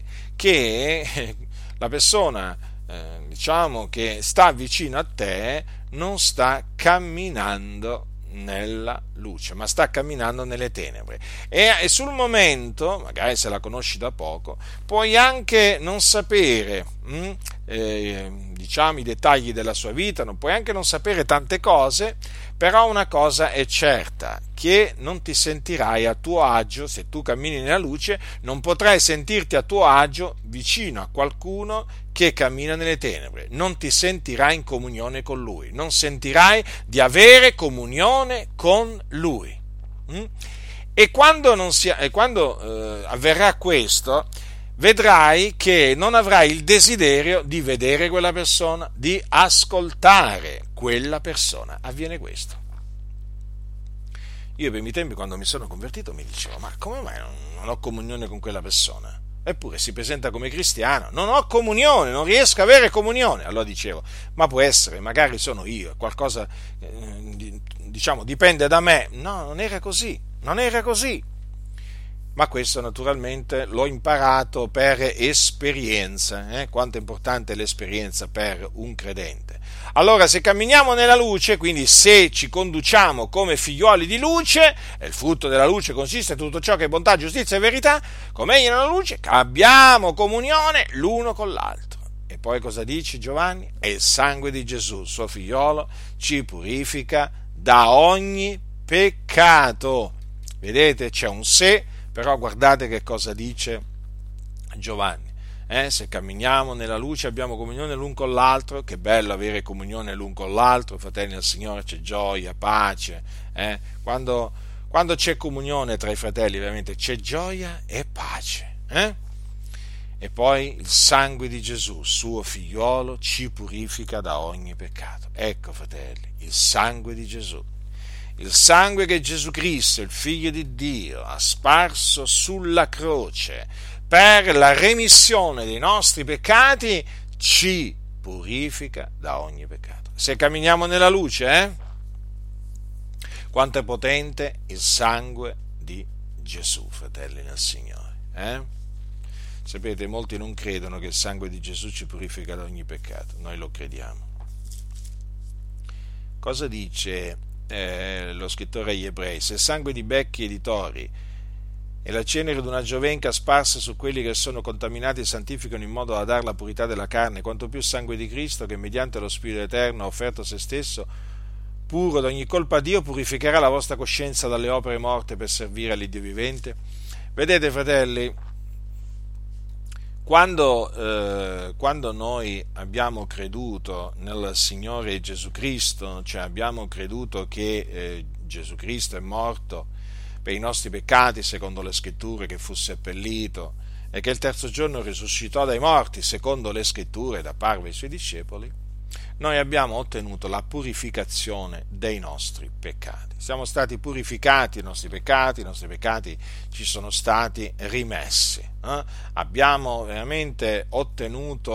che la persona Eh, diciamo che sta vicino a te non sta camminando nella luce, ma sta camminando nelle tenebre, e, e sul momento, magari se la conosci da poco, puoi anche non sapere hm, eh, diciamo i dettagli della sua vita, non puoi anche non sapere tante cose, però una cosa è certa, che non ti sentirai a tuo agio. Se tu cammini nella luce, non potrai sentirti a tuo agio vicino a qualcuno che cammina nelle tenebre, non ti sentirai in comunione con lui, non sentirai di avere comunione con lui. Mm? E quando, non sia, e quando eh, avverrà questo, vedrai che non avrai il desiderio di vedere quella persona, di ascoltare quella persona. Avviene questo. Io per i miei tempi, quando mi sono convertito, mi dicevo, ma come mai non, non ho comunione con quella persona? Eppure si presenta come cristiano, non ho comunione, non riesco a avere comunione. Allora dicevo, ma può essere, magari sono io, qualcosa, eh, diciamo, dipende da me. No, non era così, non era così. Ma questo naturalmente l'ho imparato per esperienza, eh? Quanto è importante l'esperienza per un credente. Allora, se camminiamo nella luce, quindi se ci conduciamo come figliuoli di luce, e il frutto della luce consiste in tutto ciò che è bontà, giustizia e verità, come Egli nella luce, abbiamo comunione l'uno con l'altro. E poi cosa dice Giovanni? E il sangue di Gesù, suo figliolo, ci purifica da ogni peccato. Vedete, c'è un se, però guardate che cosa dice Giovanni. Eh, se camminiamo nella luce abbiamo comunione l'un con l'altro. Che bello avere comunione l'un con l'altro, fratelli del Signore, c'è gioia, pace. Eh? Quando, quando c'è comunione tra i fratelli, veramente c'è gioia e pace. Eh? E poi il sangue di Gesù, suo figliolo, ci purifica da ogni peccato. Ecco, fratelli, il sangue di Gesù. Il sangue che Gesù Cristo, il Figlio di Dio, ha sparso sulla croce per la remissione dei nostri peccati, ci purifica da ogni peccato. Se camminiamo nella luce, eh? Quanto è potente il sangue di Gesù, fratelli nel Signore. Eh? Sapete, molti non credono che il sangue di Gesù ci purifica da ogni peccato. Noi lo crediamo. Cosa dice eh, lo scrittore agli Ebrei? Se il sangue di becchi e di tori e la cenere di una giovenca sparsa su quelli che sono contaminati e santificano in modo da dar la purità della carne, quanto più il sangue di Cristo, che mediante lo Spirito Eterno ha offerto se stesso, puro da ogni colpa a Dio, purificherà la vostra coscienza dalle opere morte per servire all'Iddio vivente. Vedete, fratelli, quando, eh, quando noi abbiamo creduto nel Signore Gesù Cristo, cioè abbiamo creduto che eh, Gesù Cristo è morto per i nostri peccati, secondo le scritture, che fu seppellito e che il terzo giorno risuscitò dai morti, secondo le scritture, ed apparve ai suoi discepoli, noi abbiamo ottenuto la purificazione dei nostri peccati. Siamo stati purificati i nostri peccati, i nostri peccati ci sono stati rimessi. Eh? Abbiamo veramente ottenuto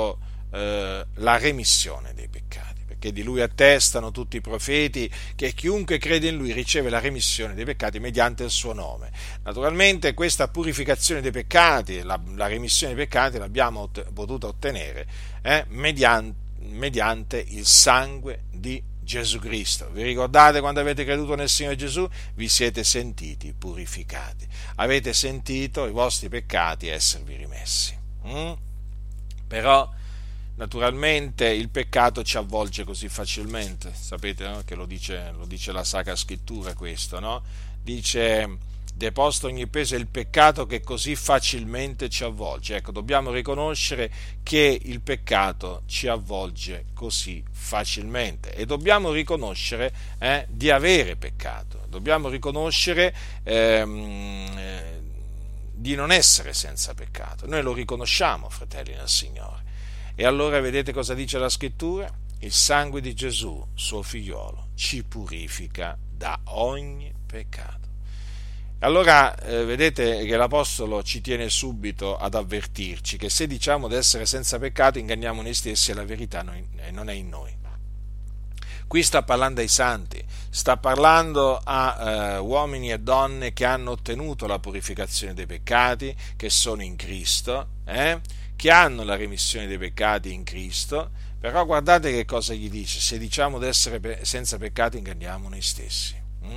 eh, la remissione dei peccati, perché di lui attestano tutti i profeti che chiunque crede in lui riceve la remissione dei peccati mediante il suo nome. Naturalmente questa purificazione dei peccati, la, la remissione dei peccati l'abbiamo ot- potuta ottenere eh, mediante, mediante il sangue di Gesù Cristo. Vi ricordate quando avete creduto nel Signore Gesù? Vi siete sentiti purificati, avete sentito i vostri peccati esservi rimessi. Mm? Però naturalmente il peccato ci avvolge così facilmente, sapete, no? Che lo dice, lo dice la Sacra Scrittura questo, no? Dice: deposto ogni peso è il peccato che così facilmente ci avvolge. Ecco, dobbiamo riconoscere che il peccato ci avvolge così facilmente e dobbiamo riconoscere eh, di avere peccato, dobbiamo riconoscere ehm, eh, di non essere senza peccato. Noi lo riconosciamo, fratelli nel Signore. E allora vedete cosa dice la Scrittura? Il sangue di Gesù, suo figliolo, ci purifica da ogni peccato. Allora eh, vedete che l'Apostolo ci tiene subito ad avvertirci che se diciamo di essere senza peccato inganniamo noi stessi e la verità non è in noi. Qui sta parlando ai santi, sta parlando a eh, uomini e donne che hanno ottenuto la purificazione dei peccati, che sono in Cristo, eh, che hanno la remissione dei peccati in Cristo, però guardate che cosa gli dice: se diciamo di essere pe- senza peccato inganniamo noi stessi. Hm?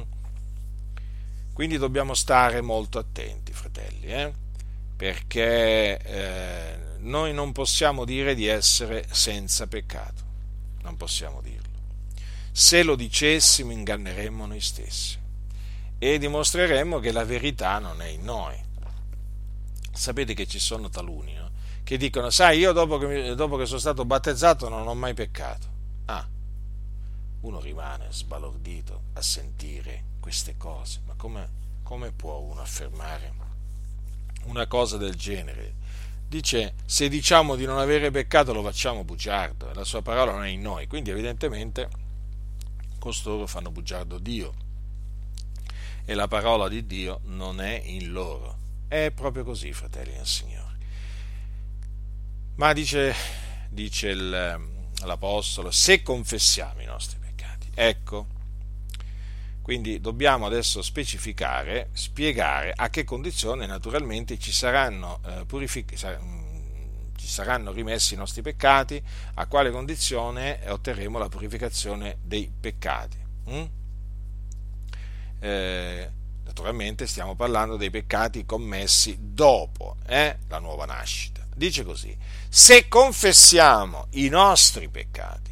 Quindi dobbiamo stare molto attenti, fratelli, eh? perché eh, noi non possiamo dire di essere senza peccato, non possiamo dirlo. Se lo dicessimo inganneremmo noi stessi e dimostreremmo che la verità non è in noi. Sapete che ci sono taluni, no? Che dicono: sai, io dopo che, dopo che sono stato battezzato non ho mai peccato. Ah, uno rimane sbalordito a sentire queste cose. Ma come, come può uno affermare una cosa del genere? Dice: se diciamo di non avere peccato lo facciamo bugiardo e la sua parola non è in noi. Quindi evidentemente costoro fanno bugiardo Dio e la parola di Dio non è in loro. È proprio così, fratelli del Signore. Ma dice, dice il, l'Apostolo: se confessiamo i nostri peccati, ecco, quindi dobbiamo adesso specificare, spiegare a che condizione naturalmente ci saranno eh, purific- ci saranno rimessi i nostri peccati, a quale condizione otterremo la purificazione dei peccati. Mm? Eh, naturalmente stiamo parlando dei peccati commessi dopo eh, la nuova nascita. Dice così: se confessiamo i nostri peccati,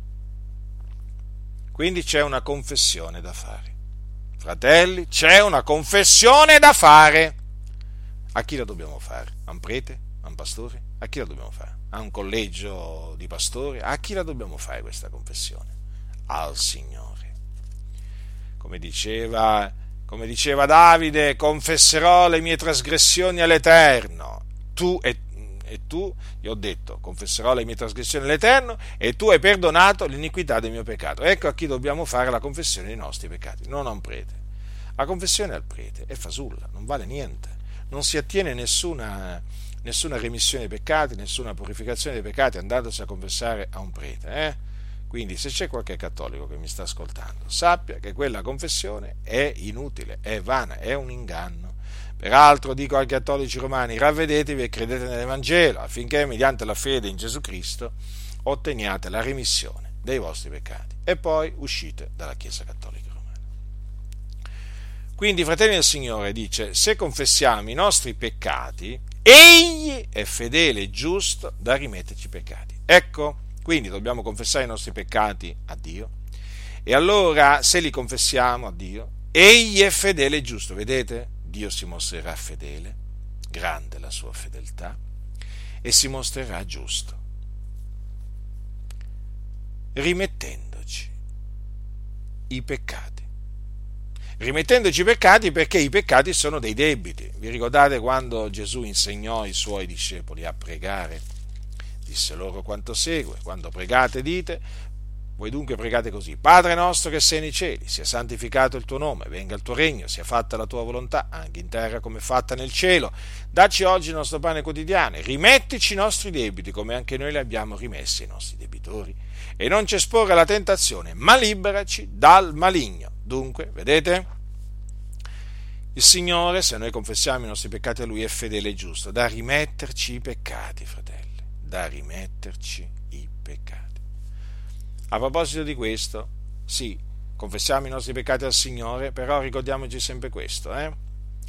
quindi c'è una confessione da fare. Fratelli, c'è una confessione da fare. A chi la dobbiamo fare? A un prete? A un pastore? A chi la dobbiamo fare? A un collegio di pastori? A chi la dobbiamo fare questa confessione? Al Signore. Come diceva, come diceva Davide: confesserò le mie trasgressioni all'Eterno. Tu e E tu, gli ho detto, confesserò le mie trasgressioni all'Eterno e tu hai perdonato l'iniquità del mio peccato. Ecco a chi dobbiamo fare la confessione dei nostri peccati, non a un prete. La confessione al prete è fasulla, non vale niente, non si ottiene nessuna, nessuna remissione dei peccati, nessuna purificazione dei peccati andandosi a confessare a un prete. Eh? Quindi se c'è qualche cattolico che mi sta ascoltando, sappia che quella confessione è inutile, è vana, è un inganno. Peraltro dico ai cattolici romani: ravvedetevi e credete nell'Evangelo, affinché mediante la fede in Gesù Cristo otteniate la remissione dei vostri peccati e poi uscite dalla Chiesa Cattolica Romana. Quindi, fratelli del Signore, dice: se confessiamo i nostri peccati, Egli è fedele e giusto da rimetterci i peccati. Ecco, quindi dobbiamo confessare i nostri peccati a Dio, e allora se li confessiamo a Dio, Egli è fedele e giusto. Vedete? Dio si mostrerà fedele, grande la sua fedeltà, e si mostrerà giusto, rimettendoci i peccati. Rimettendoci i peccati perché i peccati sono dei debiti. Vi ricordate quando Gesù insegnò ai suoi discepoli a pregare? Disse loro quanto segue: quando pregate dite: Voi dunque pregate così: Padre nostro che sei nei cieli, sia santificato il tuo nome, venga il tuo regno, sia fatta la tua volontà, anche in terra come è fatta nel cielo. Dacci oggi il nostro pane quotidiano, e rimettici i nostri debiti, come anche noi li abbiamo rimessi ai nostri debitori. E non ci esporre alla tentazione, ma liberaci dal maligno. Dunque, vedete? Il Signore, se noi confessiamo i nostri peccati a Lui, è fedele e giusto da rimetterci i peccati, fratelli, da rimetterci i peccati. A proposito di questo, sì, confessiamo i nostri peccati al Signore, però ricordiamoci sempre questo, eh?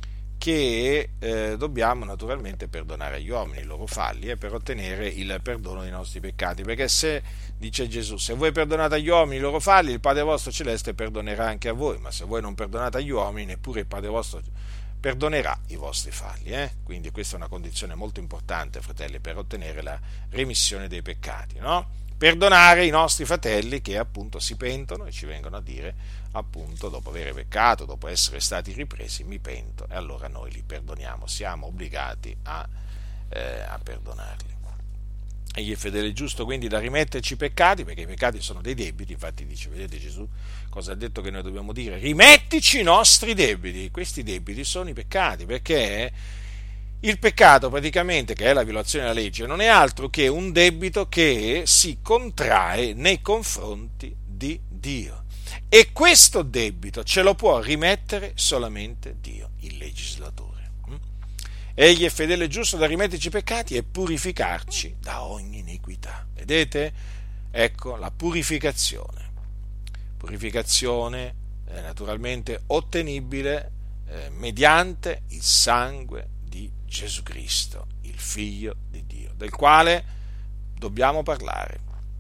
che eh, dobbiamo naturalmente perdonare agli uomini i loro falli eh, per ottenere il perdono dei nostri peccati, perché se, dice Gesù, se voi perdonate agli uomini i loro falli, il Padre vostro celeste perdonerà anche a voi, ma se voi non perdonate agli uomini, neppure il Padre vostro perdonerà i vostri falli. Eh? Quindi questa è una condizione molto importante, fratelli, per ottenere la remissione dei peccati, no? Perdonare i nostri fratelli che appunto si pentono e ci vengono a dire, appunto, dopo aver peccato, dopo essere stati ripresi, mi pento, e allora noi li perdoniamo, siamo obbligati a, eh, a perdonarli. Egli è fedele e giusto quindi da rimetterci i peccati, perché i peccati sono dei debiti. Infatti dice, vedete Gesù cosa ha detto che noi dobbiamo dire? Rimettici i nostri debiti. Questi debiti sono i peccati, perché il peccato praticamente, che è la violazione della legge, non è altro che un debito che si contrae nei confronti di Dio. E questo debito ce lo può rimettere solamente Dio, il legislatore. Egli è fedele e giusto da rimetterci i peccati e purificarci da ogni iniquità. Vedete? Ecco la purificazione. Purificazione eh, naturalmente ottenibile eh, mediante il sangue di Gesù Cristo, il Figlio di Dio, del quale dobbiamo parlare,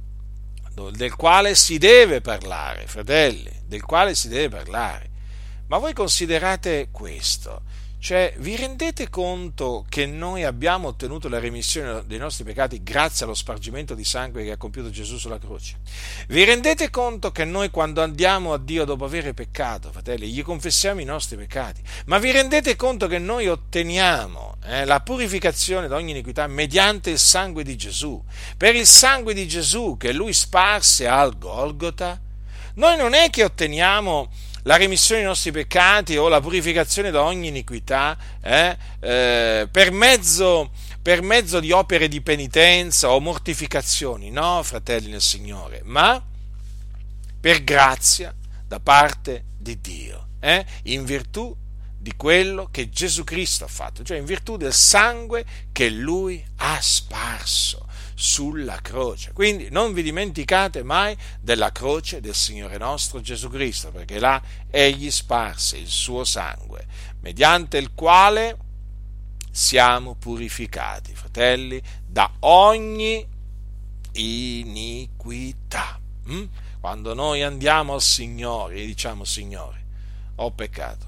del quale si deve parlare, fratelli, del quale si deve parlare. Ma voi considerate questo, cioè vi rendete conto che noi abbiamo ottenuto la remissione dei nostri peccati grazie allo spargimento di sangue che ha compiuto Gesù sulla croce? Vi rendete conto che noi quando andiamo a Dio dopo aver peccato, fratelli, gli confessiamo i nostri peccati? Ma vi rendete conto che noi otteniamo eh, la purificazione da ogni iniquità mediante il sangue di Gesù? Per il sangue di Gesù che Lui sparse al Golgota, noi non è che otteniamo la remissione dei nostri peccati o la purificazione da ogni iniquità eh, eh, per mezzo, per mezzo di opere di penitenza o mortificazioni, no, fratelli nel Signore, ma per grazia da parte di Dio, eh, in virtù di quello che Gesù Cristo ha fatto, cioè in virtù del sangue che Lui ha sparso sulla croce. Quindi non vi dimenticate mai della croce del Signore nostro Gesù Cristo, perché là egli sparse il suo sangue, mediante il quale siamo purificati, fratelli, da ogni iniquità. Mm? Quando noi andiamo al Signore e diciamo: Signore, ho peccato,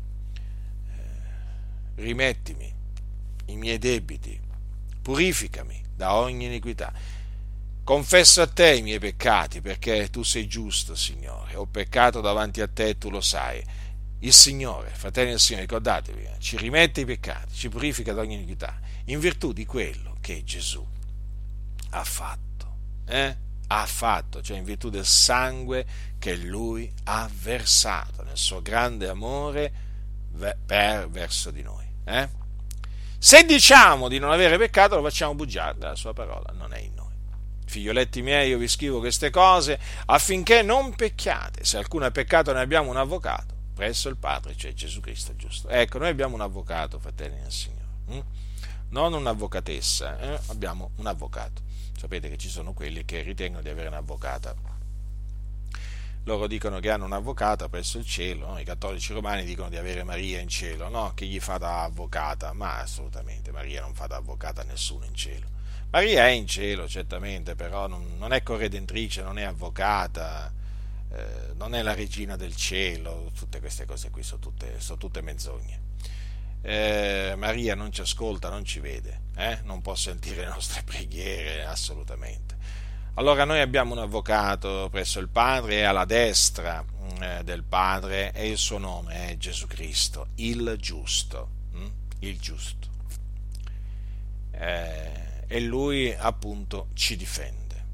eh, rimettimi i miei debiti, purificami da ogni iniquità, confesso a te i miei peccati, perché tu sei giusto, Signore, ho peccato davanti a te, tu lo sai. Il Signore, fratelli del Signore, ricordatevi, ci rimette i peccati, ci purifica da ogni iniquità, in virtù di quello che Gesù ha fatto, eh? ha fatto, cioè in virtù del sangue che Lui ha versato nel suo grande amore per verso di noi, eh? Se diciamo di non avere peccato, lo facciamo bugiardo, la sua parola non è in noi. Figlioletti miei, io vi scrivo queste cose affinché non pecchiate. Se alcuno ha peccato, noi abbiamo un avvocato presso il Padre, cioè Gesù Cristo, giusto? Ecco, noi abbiamo un avvocato, fratelli del Signore, hm? non un'avvocatessa, eh? abbiamo un avvocato. Sapete che ci sono quelli che ritengono di avere un'avvocata. Loro dicono che hanno un'avvocata presso il cielo, no? I cattolici romani dicono di avere Maria in cielo, no? Che gli fa da avvocata, ma assolutamente Maria non fa da avvocata a nessuno in cielo. Maria è in cielo, certamente, però non, non è corredentrice, non è avvocata, eh, non è la regina del cielo, tutte queste cose qui sono tutte, sono tutte menzogne. Eh, Maria non ci ascolta, non ci vede, eh? non può sentire le nostre preghiere, assolutamente. Allora noi abbiamo un avvocato presso il Padre, e alla destra eh, del Padre, e il suo nome è Gesù Cristo, il giusto, hm? il giusto. Eh, e Lui appunto ci difende,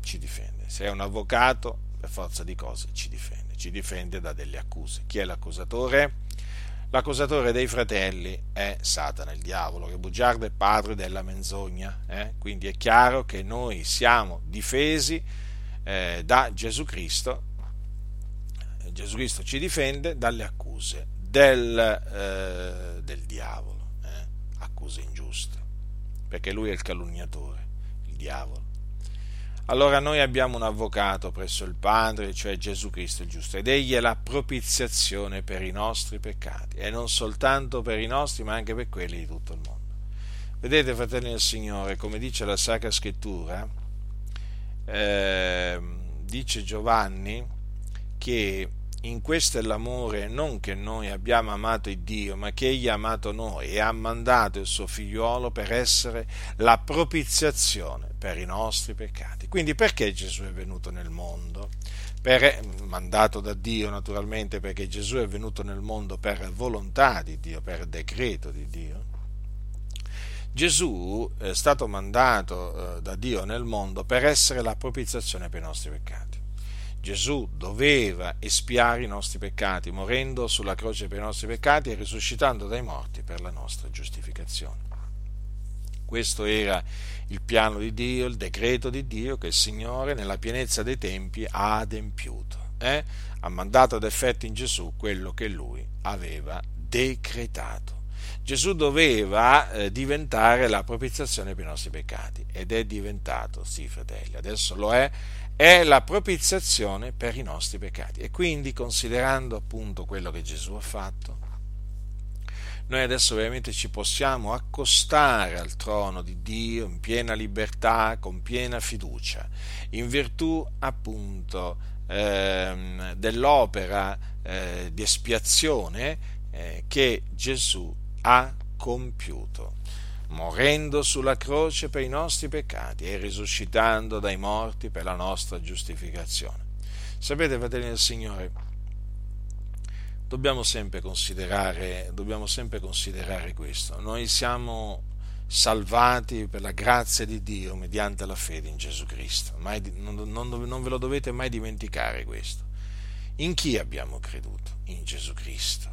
ci difende. Se è un avvocato, per forza di cose ci difende, ci difende da delle accuse. Chi è l'accusatore? L'accusatore dei fratelli è Satana, il diavolo, che bugiardo è padre della menzogna. Eh? Quindi è chiaro che noi siamo difesi eh, da Gesù Cristo. Gesù Cristo ci difende dalle accuse del, eh, del diavolo, eh? accuse ingiuste, perché lui è il calunniatore, il diavolo. Allora noi abbiamo un avvocato presso il Padre, cioè Gesù Cristo il giusto, ed egli è la propiziazione per i nostri peccati, e non soltanto per i nostri, ma anche per quelli di tutto il mondo. Vedete, fratelli del Signore, come dice la Sacra Scrittura, eh, dice Giovanni che in questo è l'amore, non che noi abbiamo amato il Dio, ma che egli ha amato noi e ha mandato il suo figliuolo per essere la propiziazione per i nostri peccati. Quindi perché Gesù è venuto nel mondo? Per, mandato da Dio naturalmente, perché Gesù è venuto nel mondo per volontà di Dio, per decreto di Dio. Gesù è stato mandato da Dio nel mondo per essere la propiziazione per i nostri peccati. Gesù doveva espiare i nostri peccati, morendo sulla croce per i nostri peccati e risuscitando dai morti per la nostra giustificazione. Questo era il piano di Dio, il decreto di Dio che il Signore nella pienezza dei tempi ha adempiuto. Eh? Ha mandato ad effetto in Gesù quello che Lui aveva decretato. Gesù doveva eh, diventare la propiziazione per i nostri peccati, ed è diventato, sì fratelli, adesso lo è, è la propiziazione per i nostri peccati. E quindi, considerando appunto quello che Gesù ha fatto, noi adesso veramente ci possiamo accostare al trono di Dio in piena libertà, con piena fiducia, in virtù appunto ehm, dell'opera eh, di espiazione eh, che Gesù ha compiuto, morendo sulla croce per i nostri peccati e risuscitando dai morti per la nostra giustificazione. Sapete, fratelli del Signore, dobbiamo sempre considerare, dobbiamo sempre considerare questo. Noi siamo salvati per la grazia di Dio mediante la fede in Gesù Cristo. Mai, non, non, non ve lo dovete mai dimenticare questo. In chi abbiamo creduto? In Gesù Cristo.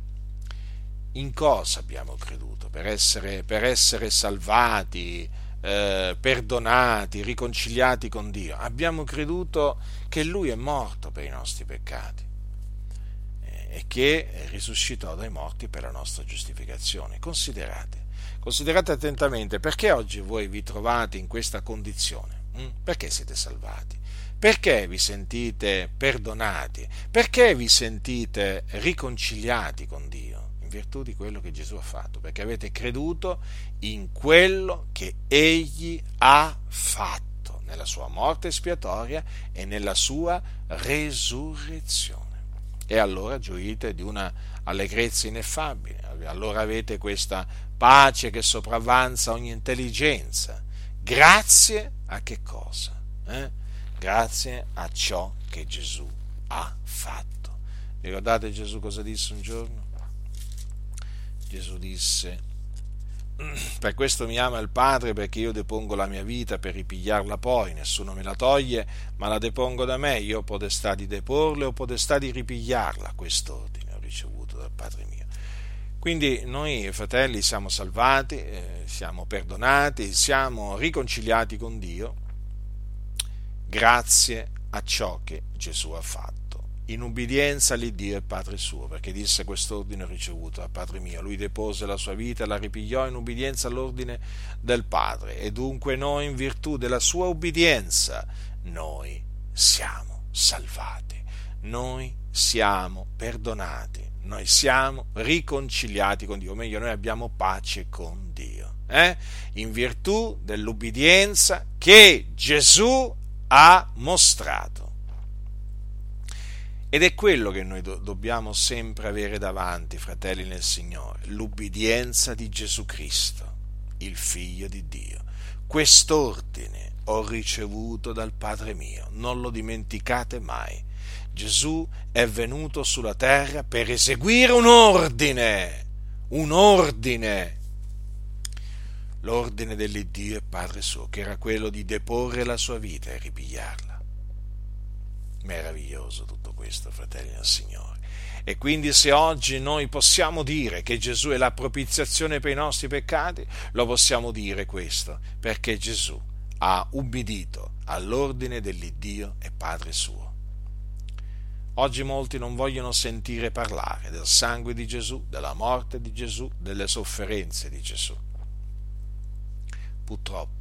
In cosa abbiamo creduto per essere, per essere salvati, eh, perdonati, riconciliati con Dio? Abbiamo creduto che Lui è morto per i nostri peccati eh, e che risuscitò dai morti per la nostra giustificazione. Considerate, considerate attentamente, perché oggi voi vi trovate in questa condizione? Hm? Perché siete salvati? Perché vi sentite perdonati? Perché vi sentite riconciliati con Dio? In virtù di quello che Gesù ha fatto, perché avete creduto in quello che Egli ha fatto nella sua morte espiatoria e nella sua resurrezione. E allora gioite di una allegrezza ineffabile, allora avete questa pace che sopravvanza ogni intelligenza. Grazie a che cosa? Eh? Grazie a ciò che Gesù ha fatto. Ricordate Gesù cosa disse un giorno? Gesù disse: per questo mi ama il Padre, perché io depongo la mia vita per ripigliarla poi, nessuno me la toglie, ma la depongo da me, io ho potestà di deporla e ho potestà di ripigliarla, quest'ordine ho ricevuto dal Padre mio. Quindi noi, fratelli, siamo salvati, eh, siamo perdonati, siamo riconciliati con Dio, grazie a ciò che Gesù ha fatto, in ubbidienza all'Iddio e Padre suo, perché disse: quest'ordine ho ricevuto dal Padre mio. Lui depose la sua vita e la ripigliò in ubbidienza all'ordine del Padre, e dunque noi, in virtù della sua ubbidienza, noi siamo salvati, noi siamo perdonati, noi siamo riconciliati con Dio, o meglio, noi abbiamo pace con Dio, eh? in virtù dell'ubbidienza che Gesù ha mostrato. Ed è quello che noi do- dobbiamo sempre avere davanti, fratelli nel Signore, l'ubbidienza di Gesù Cristo, il Figlio di Dio. Quest'ordine ho ricevuto dal Padre mio, non lo dimenticate mai. Gesù è venuto sulla terra per eseguire un ordine, un ordine. l'ordine dell'Iddio e Padre suo, che era quello di deporre la sua vita e ripigliarla. Meraviglioso tutto questo, fratelli del Signore. E quindi se oggi noi possiamo dire che Gesù è la propiziazione per i nostri peccati, lo possiamo dire questo, perché Gesù ha ubbidito all'ordine dell'Iddio e Padre suo. Oggi molti non vogliono sentire parlare del sangue di Gesù, della morte di Gesù, delle sofferenze di Gesù. Purtroppo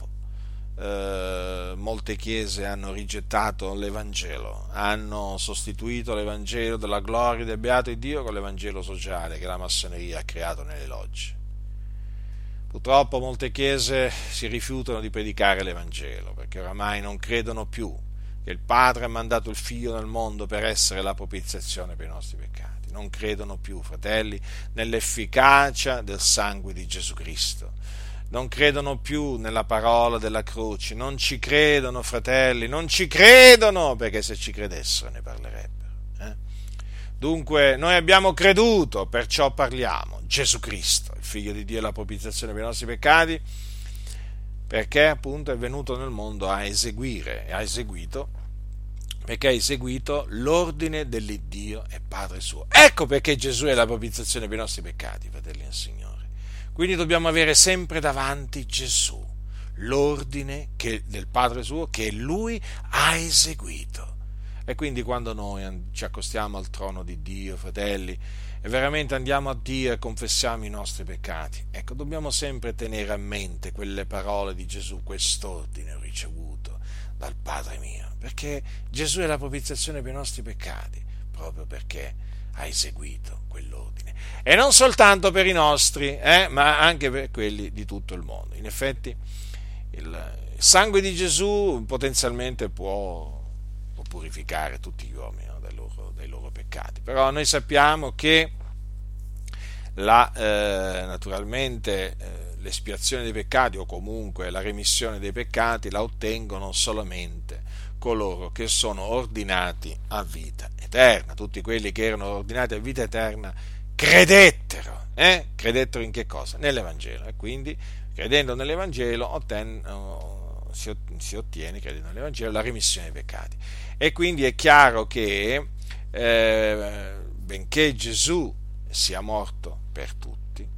eh, molte chiese hanno rigettato l'Evangelo, hanno sostituito l'Evangelo della gloria del beato Dio con l'Evangelo sociale che la massoneria ha creato nelle logge. Purtroppo molte chiese si rifiutano di predicare l'Evangelo perché oramai non credono più che il Padre ha mandato il Figlio nel mondo per essere la propiziazione per i nostri peccati. Non credono più, fratelli, nell'efficacia del sangue di Gesù Cristo. Non credono più nella parola della croce. Non ci credono, fratelli, non ci credono, perché se ci credessero ne parlerebbero. Eh? Dunque, noi abbiamo creduto, perciò parliamo. Gesù Cristo, il Figlio di Dio, è la propiziazione per i nostri peccati, perché appunto è venuto nel mondo a eseguire, e ha eseguito, perché ha eseguito l'ordine dell'Iddio e Padre suo. Ecco perché Gesù è la propiziazione per i nostri peccati, fratelli del Signore. Quindi dobbiamo avere sempre davanti Gesù, l'ordine che, del Padre suo che Lui ha eseguito. E quindi quando noi ci accostiamo al trono di Dio, fratelli, e veramente andiamo a Dio e confessiamo i nostri peccati, ecco, dobbiamo sempre tenere a mente quelle parole di Gesù: quest'ordine ho ricevuto dal Padre mio, perché Gesù è la propiziazione per i nostri peccati, proprio perché ha eseguito quell'ordine, e non soltanto per i nostri, eh, ma anche per quelli di tutto il mondo. In effetti il sangue di Gesù potenzialmente può purificare tutti gli uomini, no, dai, loro, dai loro peccati, però noi sappiamo che la, eh, naturalmente eh, l'espiazione dei peccati, o comunque la remissione dei peccati, la ottengono solamente coloro che sono ordinati a vita eterna. Tutti quelli che erano ordinati a vita eterna credettero, eh? credettero in che cosa? Nell'Evangelo, e quindi credendo nell'Evangelo otten, oh, si, si ottiene, credendo nell'Evangelo, la remissione dei peccati. E quindi è chiaro che eh, benché Gesù sia morto per tutti,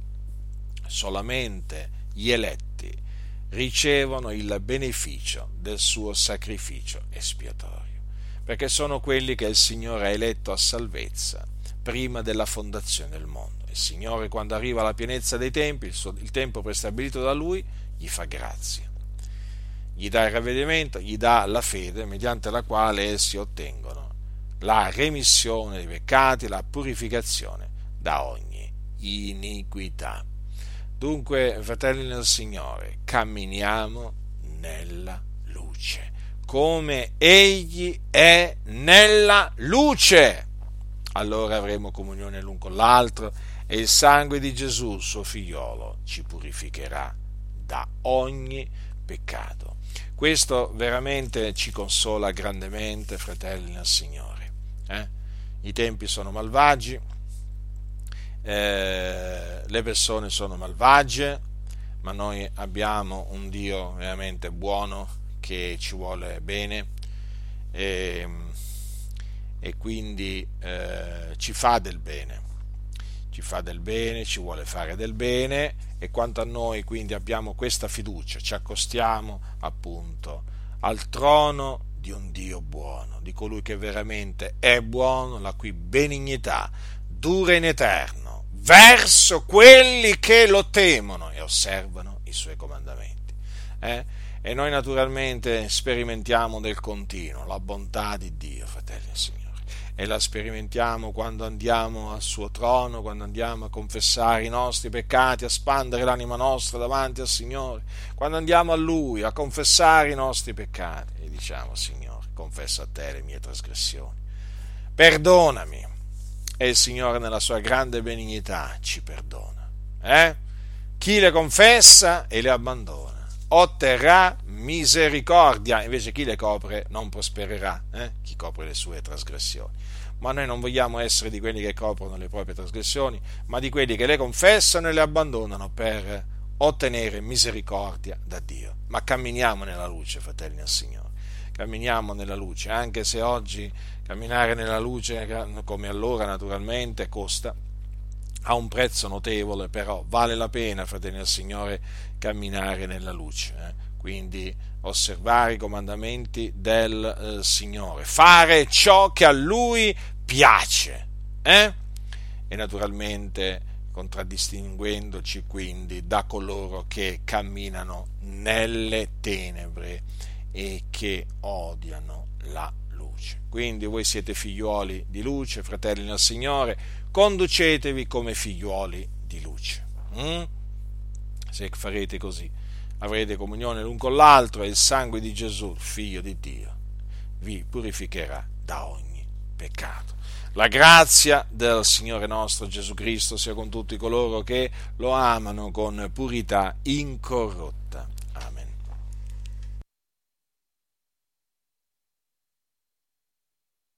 solamente gli eletti ricevono il beneficio del suo sacrificio espiatorio, perché sono quelli che il Signore ha eletto a salvezza prima della fondazione del mondo. Il Signore, quando arriva alla pienezza dei tempi, il, suo, il tempo prestabilito da Lui, gli fa grazia, gli dà il ravvedimento, gli dà la fede, mediante la quale essi ottengono la remissione dei peccati, la purificazione da ogni iniquità. Dunque, fratelli nel Signore, camminiamo nella luce, come Egli è nella luce. Allora avremo comunione l'un con l'altro e il sangue di Gesù, suo figliolo, ci purificherà da ogni peccato. Questo veramente ci consola grandemente, fratelli nel Signore. Eh? I tempi sono malvagi, eh, le persone sono malvagie, ma noi abbiamo un Dio veramente buono che ci vuole bene e, e quindi eh, ci fa del bene, ci fa del bene, ci vuole fare del bene. E quanto a noi, quindi, abbiamo questa fiducia, ci accostiamo appunto al trono di un Dio buono, di colui che veramente è buono, la cui benignità dura in eterno verso quelli che lo temono e osservano i suoi comandamenti. Eh? E noi naturalmente sperimentiamo del continuo la bontà di Dio, fratelli e signori, e la sperimentiamo quando andiamo al suo trono, quando andiamo a confessare i nostri peccati, a spandere l'anima nostra davanti al Signore, quando andiamo a Lui a confessare i nostri peccati e diciamo: Signore, confesso a te le mie trasgressioni, perdonami. E il Signore nella sua grande benignità ci perdona. Eh? Chi le confessa e le abbandona otterrà misericordia, invece chi le copre non prospererà, eh? Chi copre le sue trasgressioni. Ma noi non vogliamo essere di quelli che coprono le proprie trasgressioni, ma di quelli che le confessano e le abbandonano per ottenere misericordia da Dio. Ma camminiamo nella luce, fratelli del Signore, camminiamo nella luce, anche se oggi camminare nella luce, come allora naturalmente, costa, ha un prezzo notevole, però vale la pena, fratelli del Signore, camminare nella luce, eh? Quindi osservare i comandamenti del eh, Signore, fare ciò che a Lui piace, eh? E naturalmente contraddistinguendoci quindi da coloro che camminano nelle tenebre e che odiano la luce. Quindi voi siete figliuoli di luce, fratelli nel Signore, conducetevi come figliuoli di luce. Mm? Se farete così, avrete comunione l'un con l'altro e il sangue di Gesù, figlio di Dio, vi purificherà da ogni peccato. La grazia del Signore nostro Gesù Cristo sia con tutti coloro che lo amano con purità incorrotta.